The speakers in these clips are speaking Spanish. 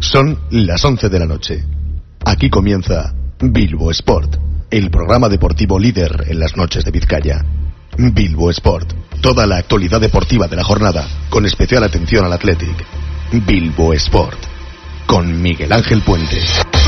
Son las 11 de la noche. Aquí comienza Bilbo Sport, el programa deportivo líder en las noches de Vizcaya. Bilbo Sport, toda la actualidad deportiva de la jornada, con especial atención al Athletic. Bilbo Sport, con Miguel Ángel Puente.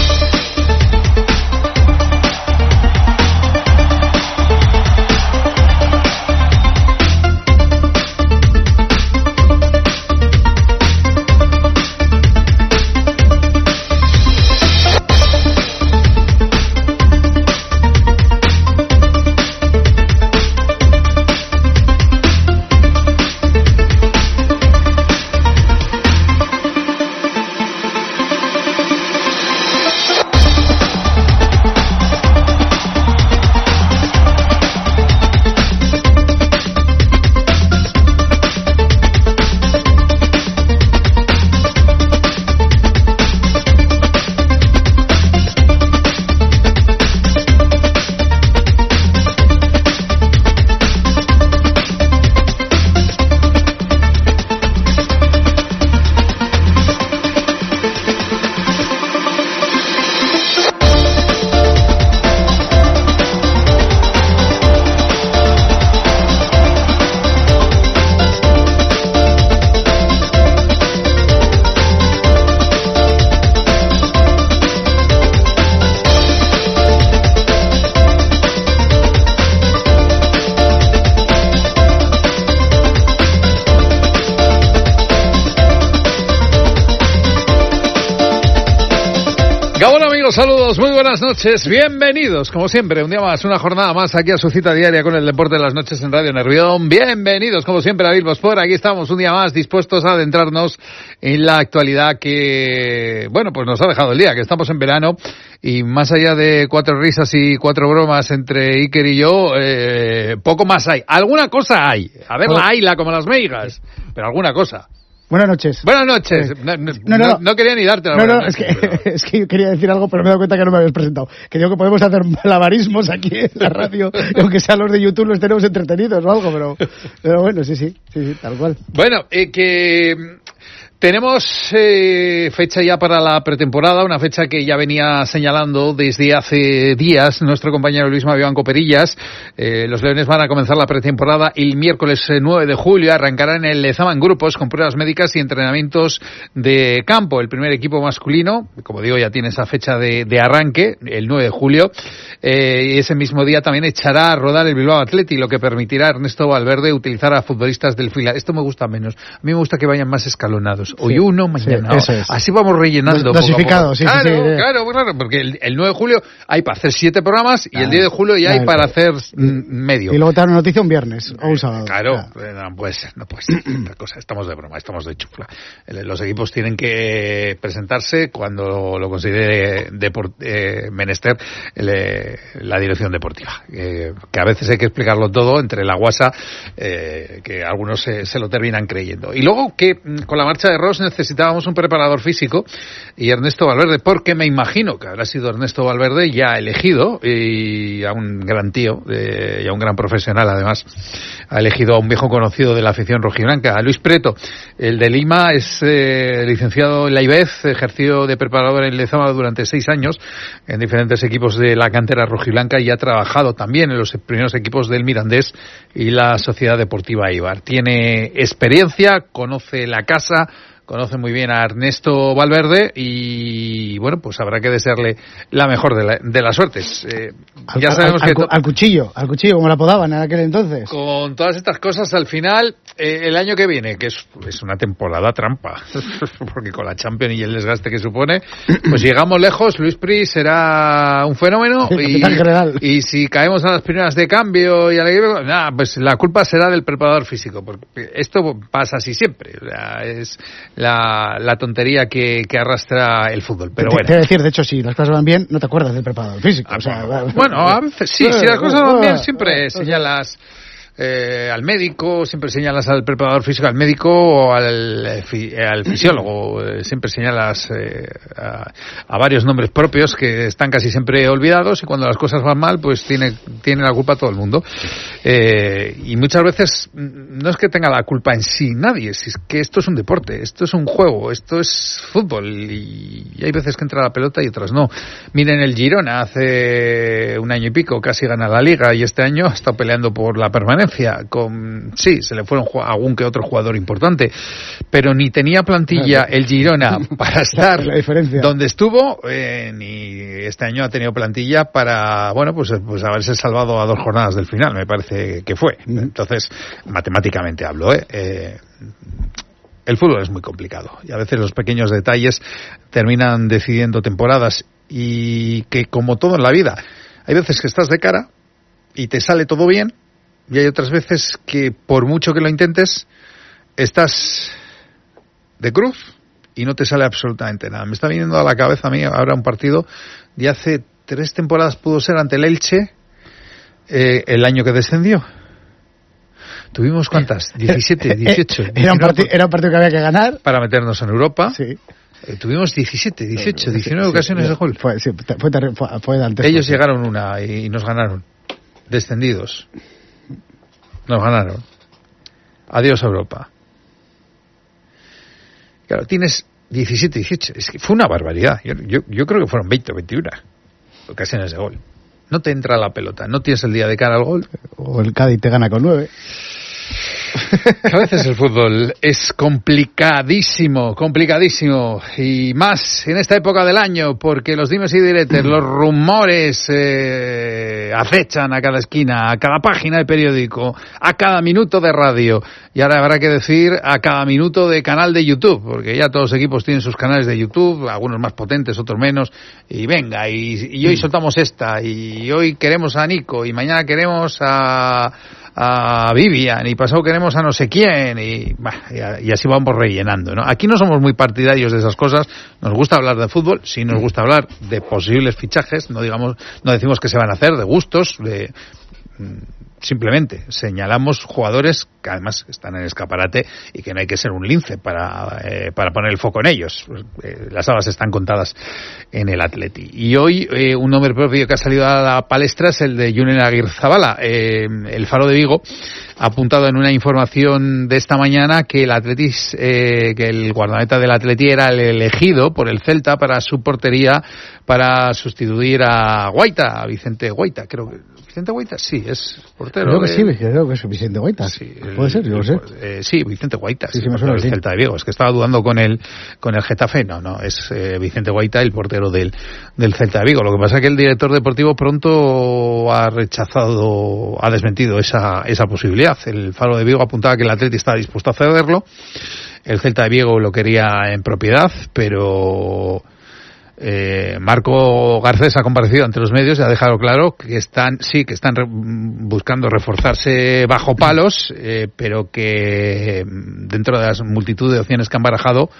Saludos, muy buenas noches, bienvenidos, como siempre, un día más, una jornada más aquí a su cita diaria con el deporte de las noches en Radio Nervión. Bienvenidos, como siempre, a Bilbo Sport. Aquí estamos un día más dispuestos a adentrarnos en la actualidad que, bueno, pues nos ha dejado el día, que estamos en verano y más allá de 4 risas y 4 bromas entre Iker y yo, poco más hay. Alguna cosa hay, a ver la hayla como las meigas, pero alguna cosa. Buenas noches. Buenas noches. No quería ni darte la buena noche, es que yo quería decir algo, pero me he dado cuenta que no me habías presentado. Que digo que podemos hacer malabarismos aquí en la radio, aunque sean los de YouTube los tenemos entretenidos o algo, pero bueno, sí, tal cual. Bueno, tenemos fecha ya para la pretemporada, una fecha que ya venía señalando desde hace días nuestro compañero Luis Mavián Coperillas. Los Leones van a comenzar la pretemporada el miércoles 9 de julio, arrancarán en el Lezama en grupos con pruebas médicas y entrenamientos de campo. El primer equipo masculino, como digo, ya tiene esa fecha de arranque, el 9 de julio, y ese mismo día también echará a rodar el Bilbao Athletic, lo que permitirá a Ernesto Valverde utilizar a futbolistas del filial. Esto me gusta menos, a mí me gusta que vayan más escalonados. Hoy uno, mañana sí, es. Así vamos rellenando. Dosificado, sí. Claro, porque el 9 de julio hay para hacer 7 programas y el 10 de julio ya hay para hacer medio. Y luego te dan una noticia un viernes o un sábado. Claro, no puede ser. Otra cosa, estamos de broma, estamos de chufla. Los equipos tienen que presentarse cuando lo considere menester la dirección deportiva. Que a veces hay que explicarlo todo entre la guasa, que algunos se lo terminan creyendo. Y luego que con la marcha de Ross necesitábamos un preparador físico y Ernesto Valverde, porque me imagino que habrá sido Ernesto Valverde ya elegido, y a un gran tío y a un gran profesional además, ha elegido a un viejo conocido de la afición rojiblanca, a Luis Preto. El de Lima es licenciado en la IBEZ, ejerció de preparador en Lezama durante 6 años en diferentes equipos de la cantera rojiblanca y ha trabajado también en los primeros equipos del Mirandés y la Sociedad Deportiva Eibar. Tiene experiencia, conoce la casa, conoce muy bien a Ernesto Valverde y bueno, pues habrá que desearle la mejor de las suertes. Ya sabemos que al cuchillo, como la apodaban en aquel entonces. Con todas estas cosas, al final, el año que viene, que es una temporada trampa, porque con la Champions y el desgaste que supone, pues llegamos lejos. Luis Pri será un fenómeno y si caemos a las primeras de cambio y pues la culpa será del preparador físico, porque esto pasa así siempre. O sea, es la tontería que arrastra el fútbol. Pero bueno. Te voy a decir, de hecho, si las cosas van bien, no te acuerdas del preparador físico. Bueno, a veces sí, si las cosas van bien, siempre señalas al médico, siempre señalas al preparador físico, al médico o al fisiólogo, siempre señalas a varios nombres propios que están casi siempre olvidados, y cuando las cosas van mal, pues tiene la culpa todo el mundo. Y muchas veces no es que tenga la culpa en sí nadie, es que esto es un deporte, esto es un juego, esto es fútbol, y hay veces que entra la pelota y otras no. Miren el Girona, hace un año y pico casi gana la Liga, y este año ha estado peleando por la permanencia. Sí, se le fueron algún que otro jugador importante, pero ni tenía plantilla el Girona para estar donde estuvo, ni este año ha tenido plantilla para, bueno, pues haberse salvado a 2 jornadas del final, me parece que fue. Entonces, matemáticamente hablo, el fútbol es muy complicado y a veces los pequeños detalles terminan decidiendo temporadas, y que, como todo en la vida, hay veces que estás de cara y te sale todo bien, y hay otras veces que, por mucho que lo intentes, estás de cruz y no te sale absolutamente nada. Me está viniendo a la cabeza a mí ahora un partido de hace 3 temporadas, pudo ser, ante el Elche, el año que descendió. ¿Tuvimos cuántas? 17, 18. Era un partido que había que ganar para meternos en Europa. Sí. Tuvimos 17, 18, 19 ocasiones de gol. Fue antes. Ellos llegaron una y nos ganaron. Descendidos. Nos ganaron. Adiós Europa. Claro, tienes 17, 18. Es que fue una barbaridad. Yo creo que fueron 20 o 21 ocasiones de gol. No te entra la pelota, no tienes el día de cara al gol. O el Cádiz te gana con 9. A veces el fútbol es complicadísimo, y más en esta época del año, porque los dimes y diretes, los rumores acechan a cada esquina, a cada página de periódico, a cada minuto de radio, y ahora habrá que decir a cada minuto de canal de YouTube, porque ya todos los equipos tienen sus canales de YouTube, algunos más potentes, otros menos, y venga, y hoy soltamos esta, y hoy queremos a Nico, y mañana queremos a Vivian, y pasado queremos a no sé quién, y así vamos rellenando, ¿no? Aquí no somos muy partidarios de esas cosas, nos gusta hablar de fútbol, sí nos gusta hablar de posibles fichajes, no decimos que se van a hacer, de gustos, simplemente señalamos jugadores que además están en el escaparate y que no hay que ser un lince para poner el foco en ellos. Las habas están contadas en el Atleti. Y hoy un nombre propio que ha salido a la palestra es el de Julen Agirrezabala. El Faro de Vigo ha apuntado en una información de esta mañana que que el guardameta del Atleti era el elegido por el Celta para su portería, para sustituir a Guaita, a Vicente Guaita, creo que. ¿Vicente Guaita? Sí, es portero. Creo que es Vicente Guaita. Sí, ¿puede ser? Yo lo sé. Sí, Vicente Guaita. Sí, me suena, el Celta de Vigo. Es que estaba dudando con el Getafe. No, es Vicente Guaita, el portero del Celta de Vigo. Lo que pasa es que el director deportivo pronto ha desmentido esa posibilidad. El Faro de Vigo apuntaba que el Atleti estaba dispuesto a cederlo. El Celta de Vigo lo quería en propiedad, pero Marco Garcés ha comparecido ante los medios y ha dejado claro que están buscando reforzarse bajo palos, pero que dentro de las multitud de opciones que han barajado,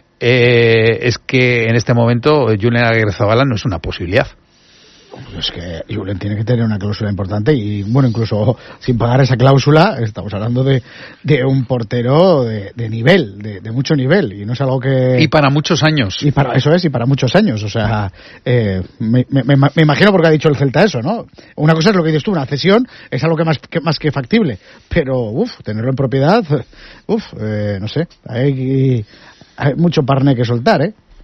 es que en este momento Julen Agirrezabala no es una posibilidad. Es que Julen tiene que tener una cláusula importante y, bueno, incluso sin pagar esa cláusula estamos hablando de un portero de nivel, de mucho nivel, y no es algo que... Y para muchos años. Y para muchos años, o sea, me imagino porque ha dicho el Celta eso, ¿no? Una cosa es lo que dices tú, una cesión es algo que más que factible, pero, tenerlo en propiedad, no sé, hay mucho parné que soltar,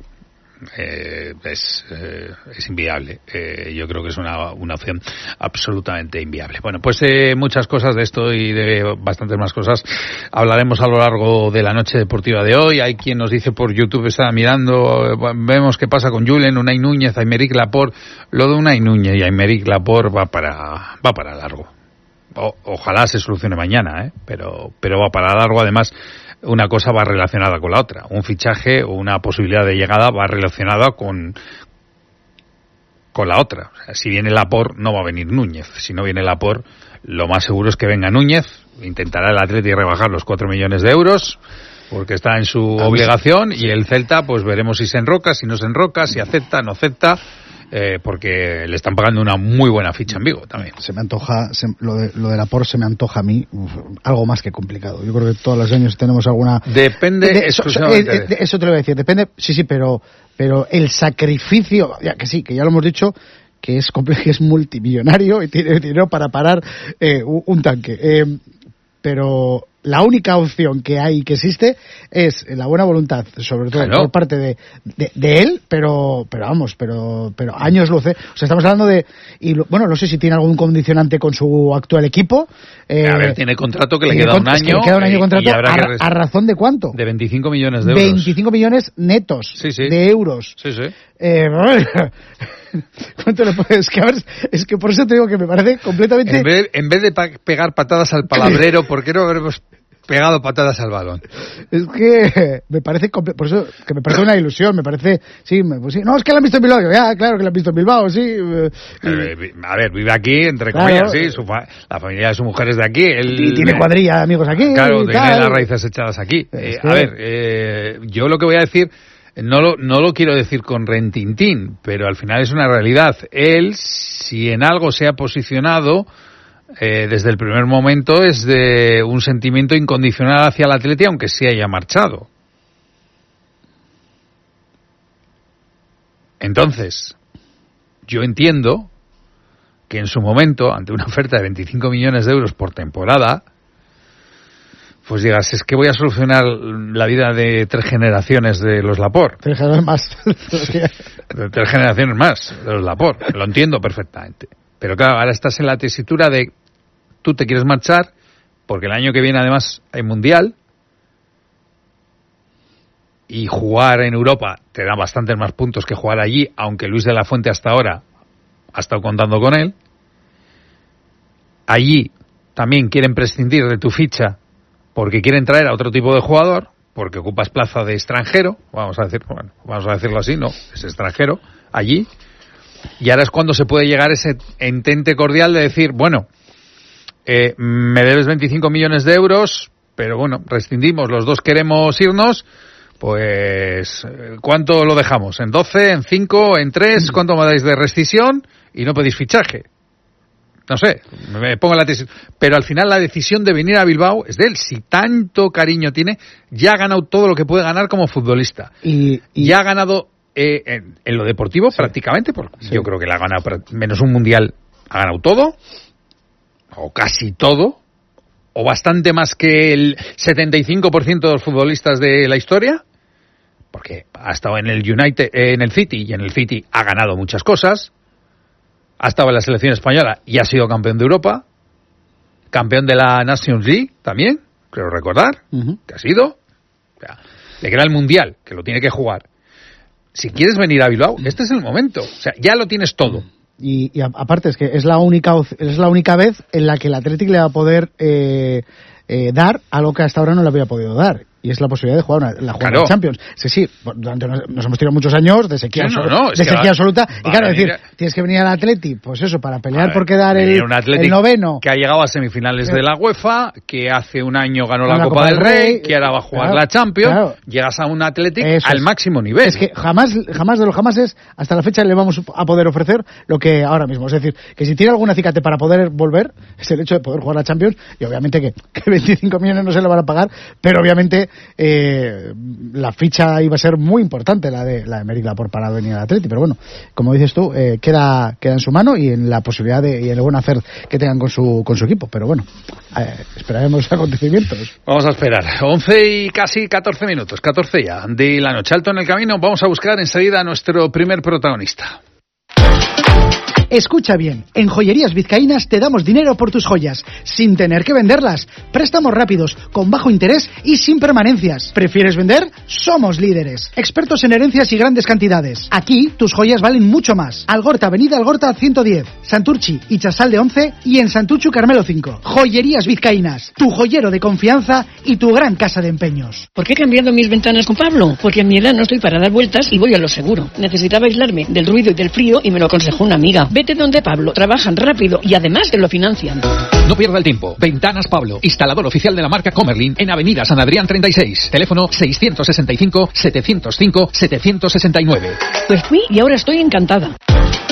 es inviable. Yo creo que es una opción absolutamente inviable. Bueno, pues muchas cosas de esto y de bastantes más cosas hablaremos a lo largo de la noche deportiva de hoy. Hay quien nos dice por YouTube, está mirando, vemos qué pasa con Julen, Unai Núñez, Aymeric Laporte. Lo de Unai Núñez y Aymeric Laporte va para largo. Ojalá se solucione mañana, pero va para largo. Además, una cosa va relacionada con la otra. Un fichaje o una posibilidad de llegada va relacionada con la otra. O sea, si viene Laporte, no va a venir Núñez. Si no viene Laporte, lo más seguro es que venga Núñez. Intentará el Atleti rebajar los 4 millones de euros, porque está en su obligación, y el Celta, pues veremos si se enroca, si no se enroca, si acepta, no acepta. porque le están pagando una muy buena ficha en Vigo también. Se me antoja, lo de Laporte se me antoja a mí algo más que complicado. Yo creo que todos los años tenemos alguna... Depende exclusivamente eso te lo voy a decir, depende, sí, pero el sacrificio, ya que sí, que ya lo hemos dicho, que es complejo, que es multimillonario y tiene dinero para parar un tanque. Pero la única opción que hay, que existe, es la buena voluntad, sobre todo por parte de él, pero años luce. O sea, estamos hablando de, no sé si tiene algún condicionante con su actual equipo. A ver, tiene contrato que le queda un año. Le queda un año de contrato, ¿a razón de cuánto? De 25 millones de euros. 25 millones netos de euros. Sí. ¿Cuánto le puedes? Es que por eso te digo que me parece completamente... En vez de pegar patadas al palabrero, ¿por qué no habremos pegado patadas al balón? Es que me parece, por eso que me parece una ilusión, me parece, sí. No, es que la han visto en Bilbao. Ya, claro que la han visto en Bilbao, sí. A ver, vive aquí, entre comillas, sí. La familia de su mujer es de aquí. Y tiene cuadrilla de amigos aquí. Claro, tiene las raíces echadas aquí. Yo lo que voy a decir... No lo quiero decir con rentintín, pero al final es una realidad. Él, si en algo se ha posicionado, desde el primer momento, es de un sentimiento incondicional hacia el Atleti, aunque se haya marchado. Entonces, yo entiendo que en su momento, ante una oferta de 25 millones de euros por temporada, pues digas, es que voy a solucionar la vida de 3 generaciones de los Laporte. 3 generaciones más. 3 generaciones más de los Laporte. Lo entiendo perfectamente. Pero claro, ahora estás en la tesitura de tú te quieres marchar porque el año que viene además hay Mundial y jugar en Europa te da bastantes más puntos que jugar allí, aunque Luis de la Fuente hasta ahora ha estado contando con él. Allí también quieren prescindir de tu ficha porque quieren traer a otro tipo de jugador, porque ocupas plaza de extranjero, vamos a decirlo así, no, es extranjero, allí, y ahora es cuando se puede llegar ese entente cordial de decir, bueno, me debes 25 millones de euros, pero bueno, rescindimos, los dos queremos irnos, pues, ¿cuánto lo dejamos? ¿En 12, en 5, en 3? ¿Cuánto me dais de rescisión? Y no pedís fichaje. No sé, me pongo la tesis. Pero al final la decisión de venir a Bilbao es de él. Si tanto cariño tiene, ya ha ganado todo lo que puede ganar como futbolista. Y ya ha ganado en lo deportivo prácticamente, porque yo creo que le ha ganado menos un mundial, ha ganado todo, o casi todo, o bastante más que el 75% de los futbolistas de la historia, porque ha estado en el United, en el City, y en el City ha ganado muchas cosas. Ha estado en la selección española y ha sido campeón de Europa, campeón de la Nations League también, creo recordar, que ha sido. O sea, le queda el Mundial, que lo tiene que jugar. Si quieres venir a Bilbao, este es el momento. O sea, ya lo tienes todo. Y aparte es que es la única vez en la que el Athletic le va a poder dar algo que hasta ahora no le había podido dar. Y es la posibilidad de jugar la Champions. Sí, durante nos hemos tirado muchos años de sequía, sequía absoluta. Y claro, decir, tienes que venir al Atleti, pues eso, para pelear por quedar el noveno. Que ha llegado a semifinales de la UEFA, que hace un año ganó la Copa del Rey, que ahora va a jugar la Champions. Claro. Llegas a un Athletic al máximo nivel. Es que jamás de los jamases, hasta la fecha le vamos a poder ofrecer lo que ahora mismo. Es decir, que si tiene algún acicate para poder volver, es el hecho de poder jugar la Champions, y obviamente que 25 millones no se le van a pagar, pero obviamente la ficha iba a ser muy importante, la de Aymeric Laporte para venir al Atleti, pero bueno, como dices tú, queda en su mano y en la posibilidad y en el buen hacer que tengan con su equipo, pero bueno, esperaremos los acontecimientos. Vamos a esperar. 11 y casi 14 minutos, 14 ya de la noche. Alto en el camino, vamos a buscar enseguida a nuestro primer protagonista. Escucha bien, en Joyerías Vizcaínas te damos dinero por tus joyas, sin tener que venderlas. Préstamos rápidos, con bajo interés y sin permanencias. ¿Prefieres vender? Somos líderes. Expertos en herencias y grandes cantidades. Aquí, tus joyas valen mucho más. Algorta, Avenida Algorta 110, Santurchi y Chasalde 11 y en Santuchu Carmelo 5. Joyerías Vizcaínas, tu joyero de confianza y tu gran casa de empeños. ¿Por qué he cambiado mis ventanas con Pablo? Porque a mi edad no estoy para dar vueltas y voy a lo seguro. Necesitaba aislarme del ruido y del frío y me lo aconsejó una amiga. Vete donde Pablo, trabajan rápido y además te lo financian. No pierda el tiempo. Ventanas Pablo, instalador oficial de la marca Comerlin en Avenida San Adrián 36. Teléfono 665 705 769. Pues fui y ahora estoy encantada.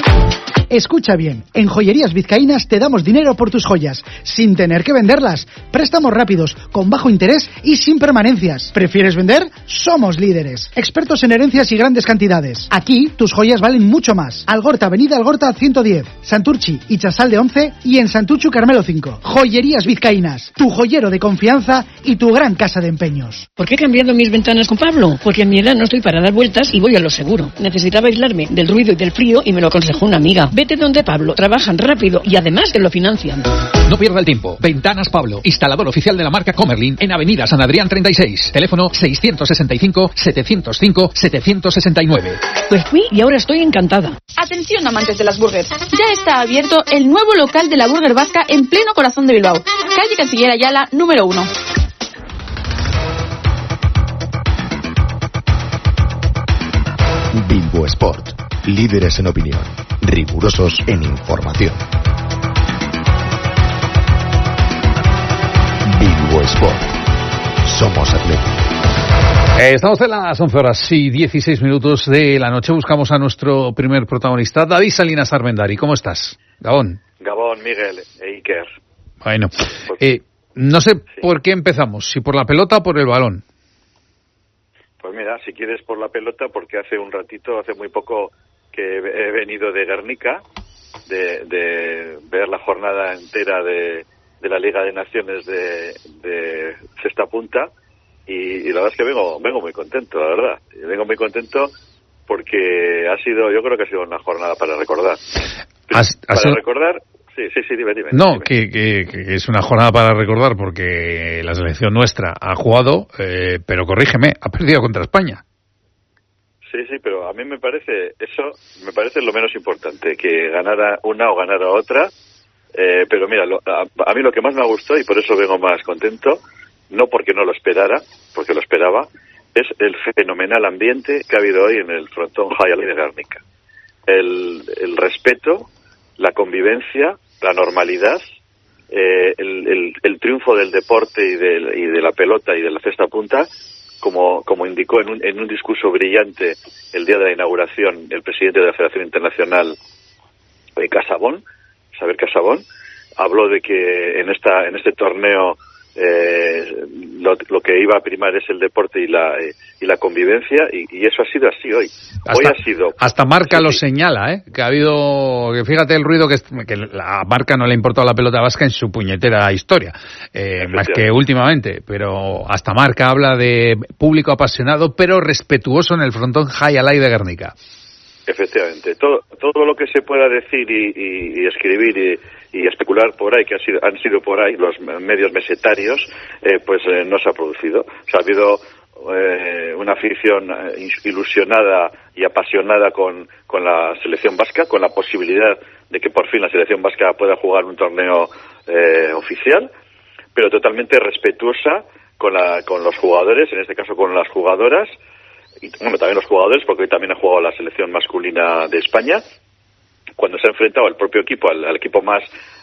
Escucha bien, en Joyerías Vizcaínas te damos dinero por tus joyas, sin tener que venderlas. Préstamos rápidos, con bajo interés y sin permanencias. ¿Prefieres vender? Somos líderes. Expertos en herencias y grandes cantidades. Aquí, tus joyas valen mucho más. Algorta, Avenida Algorta 110, Santurchi y Chasalde 11 y en Santuchu Carmelo 5. Joyerías Vizcaínas, tu joyero de confianza y tu gran casa de empeños. ¿Por qué he cambiado mis ventanas con Pablo? Porque a mi edad no estoy para dar vueltas y voy a lo seguro. Necesitaba aislarme del ruido y del frío y me lo aconsejó una amiga. Vete donde Pablo, trabajan rápido y además te lo financian. No pierda el tiempo. Ventanas Pablo, instalador oficial de la marca Comerlin en Avenida San Adrián 36. Teléfono 665-705-769. Pues fui y ahora estoy encantada. Atención, amantes de las burgers. Ya está abierto el nuevo local de la Burger Vasca en pleno corazón de Bilbao. Calle Canciller Ayala, número 1. Bilbo Sport. Líderes en opinión. Rigurosos en información. Bilbo Sport. Somos atletas. Estamos en las 11 horas y 16 minutos de la noche. Buscamos a nuestro primer protagonista, David Salinas Armendari. ¿Cómo estás? Gabón. Gabón, Miguel e Iker. Bueno, no sé por qué empezamos, si por la pelota o por el balón. Pues mira, si quieres por la pelota, porque hace muy poco que he venido de Guernica, de ver la jornada entera de la Liga de Naciones de cesta punta, y la verdad es que vengo muy contento, la verdad. Vengo muy contento porque yo creo que ha sido una jornada para recordar. Recordar. Sí, dime. No, que es una jornada para recordar porque la selección nuestra ha jugado, pero corrígeme, ha perdido contra España. Sí, pero a mí me parece lo menos importante, que ganara una o ganara otra. Pero mira, a mí lo que más me ha gustado, y por eso vengo más contento, no porque no lo esperara, porque lo esperaba, es el fenomenal ambiente que ha habido hoy en el frontón Jai Alai de Guernica. El respeto, la convivencia, la normalidad, el triunfo del deporte y de la pelota y de la cesta punta, como indicó en un discurso brillante el día de la inauguración el presidente de la Federación Internacional Casabón, Xavier Casabón, habló de que en este torneo lo que iba a primar es el deporte y la convivencia, y eso ha sido así hoy. Hasta Marca lo señala, que ha habido, que fíjate el ruido que la Marca no le ha importado la pelota vasca en su puñetera historia, más que últimamente, pero hasta Marca habla de público apasionado pero respetuoso en el frontón Jai Alai de Guernica. Efectivamente, todo lo que se pueda decir y escribir y especular por ahí, que han sido por ahí los medios mesetarios, no se ha producido. O sea, ha habido una afición ilusionada y apasionada con la selección vasca, con la posibilidad de que por fin la selección vasca pueda jugar un torneo oficial, pero totalmente respetuosa con los jugadores, en este caso con las jugadoras, y también los jugadores, porque hoy también ha jugado la selección masculina de España, cuando se ha enfrentado el propio equipo al equipo más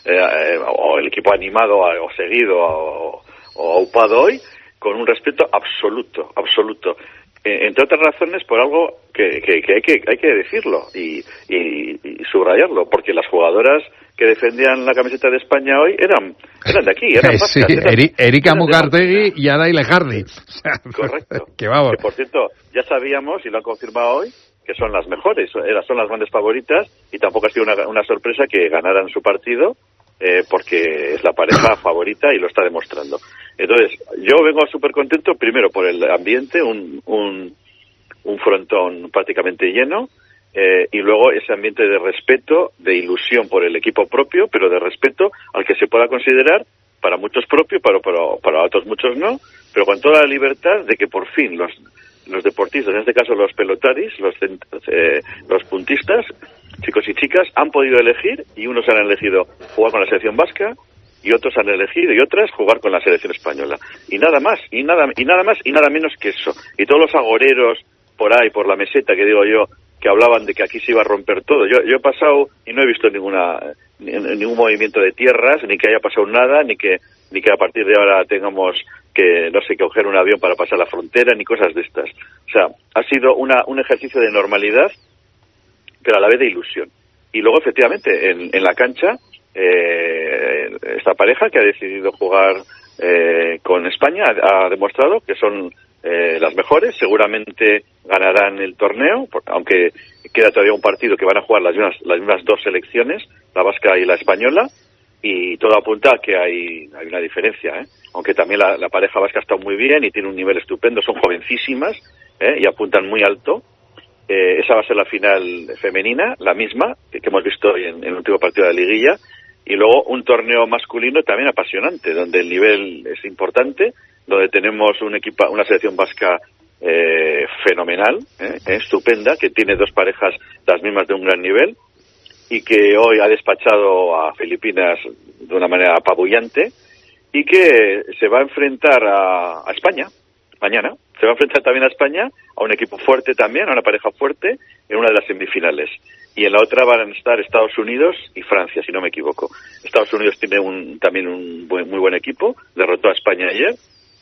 o el equipo animado o seguido o aupado hoy, con un respeto absoluto, entre otras razones por algo que hay que decirlo y subrayarlo, porque las jugadoras que defendían la camiseta de España hoy eran de aquí, eran vascas. Sí, Erika Mugartegui y Adaile Jardi. Correcto. Que por cierto, ya sabíamos, y lo han confirmado hoy, que son las mejores, son las grandes favoritas, y tampoco ha sido una sorpresa que ganaran su partido, porque es la pareja favorita y lo está demostrando. Entonces, yo vengo súper contento, primero por el ambiente, un frontón prácticamente lleno, y luego ese ambiente de respeto, de ilusión por el equipo propio, pero de respeto al que se pueda considerar para muchos propio, para otros muchos no, pero con toda la libertad de que por fin los deportistas, en este caso los pelotaris, los puntistas, chicos y chicas, han podido elegir, y unos han elegido jugar con la selección vasca y otros han elegido, y otras jugar con la selección española, y nada más y nada menos que eso. Y todos los agoreros por ahí, por la meseta, que digo yo, que hablaban de que aquí se iba a romper todo. Yo he pasado y no he visto ningún movimiento de tierras, ni que haya pasado nada, ni que a partir de ahora tengamos que coger un avión para pasar la frontera, ni cosas de estas. O sea, ha sido un ejercicio de normalidad, pero a la vez de ilusión. Y luego, efectivamente, en la cancha, esta pareja que ha decidido jugar con España ha demostrado que son las mejores. Seguramente ganarán el torneo, aunque queda todavía un partido que van a jugar las mismas dos selecciones, la vasca y la española, y todo apunta a que hay una diferencia, aunque también la pareja vasca está muy bien y tiene un nivel estupendo, son jovencísimas y apuntan muy alto. Esa va a ser la final femenina, la misma que hemos visto hoy en el último partido de la liguilla, y luego un torneo masculino también apasionante, donde el nivel es importante, donde tenemos una selección vasca fenomenal, estupenda, que tiene dos parejas las mismas de un gran nivel, y que hoy ha despachado a Filipinas de una manera apabullante, y que se va a enfrentar a España mañana. Se va a enfrentar también a España, a un equipo fuerte también, a una pareja fuerte, en una de las semifinales. Y en la otra van a estar Estados Unidos y Francia, si no me equivoco. Estados Unidos tiene también un muy buen equipo, derrotó a España ayer.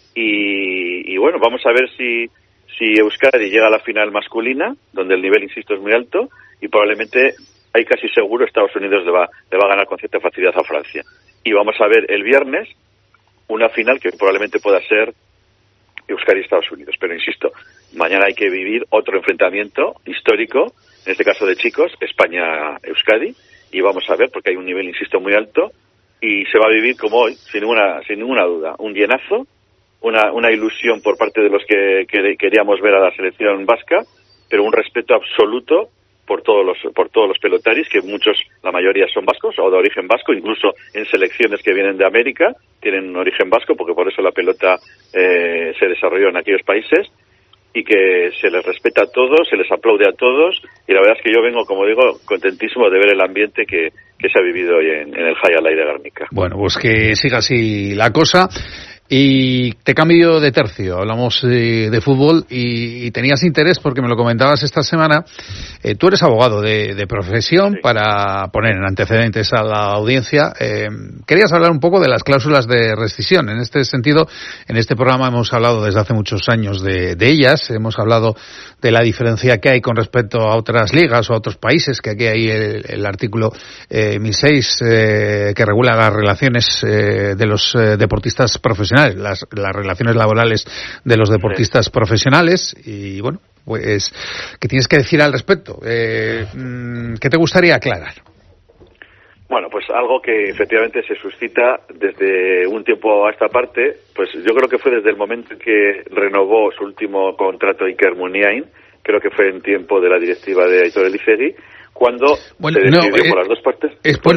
Y bueno, vamos a ver si Euskadi llega a la final masculina, donde el nivel, insisto, es muy alto, y probablemente hay casi seguro Estados Unidos le va a ganar con cierta facilidad a Francia. Y vamos a ver el viernes una final que probablemente pueda ser Euskadi y Estados Unidos. Pero insisto, mañana hay que vivir otro enfrentamiento histórico, en este caso de chicos, España-Euskadi, y vamos a ver, porque hay un nivel, insisto, muy alto, y se va a vivir como hoy, sin ninguna duda, un llenazo, una ilusión por parte de los que queríamos ver a la selección vasca, pero un respeto absoluto por todos los pelotaris, que la mayoría son vascos o de origen vasco, incluso en selecciones que vienen de América tienen un origen vasco, porque por eso la pelota se desarrolló en aquellos países, y que se les respeta a todos, se les aplaude a todos, y la verdad es que yo vengo, como digo, contentísimo de ver el ambiente que se ha vivido hoy en el Jai Alai de Guernica. Bueno, pues que siga así la cosa. Y te cambio de tercio, hablamos de fútbol y tenías interés porque me lo comentabas esta semana. Tú eres abogado de profesión, sí. Para poner en antecedentes a la audiencia. Querías hablar un poco de las cláusulas de rescisión. En este sentido, en este programa hemos hablado desde hace muchos años de ellas. Hemos hablado de la diferencia que hay con respecto a otras ligas o a otros países, que aquí hay el artículo 1006 que regula las relaciones de los deportistas profesionales, las relaciones laborales de los deportistas profesionales. Y bueno, pues, ¿qué tienes que decir al respecto? ¿Qué te gustaría aclarar? Bueno, pues algo que efectivamente se suscita desde un tiempo a esta parte, pues yo creo que fue desde el momento en que renovó su último contrato Iker Muniain, creo que fue en tiempo de la directiva de Aitor Elizegui, cuando se decidió por las dos partes.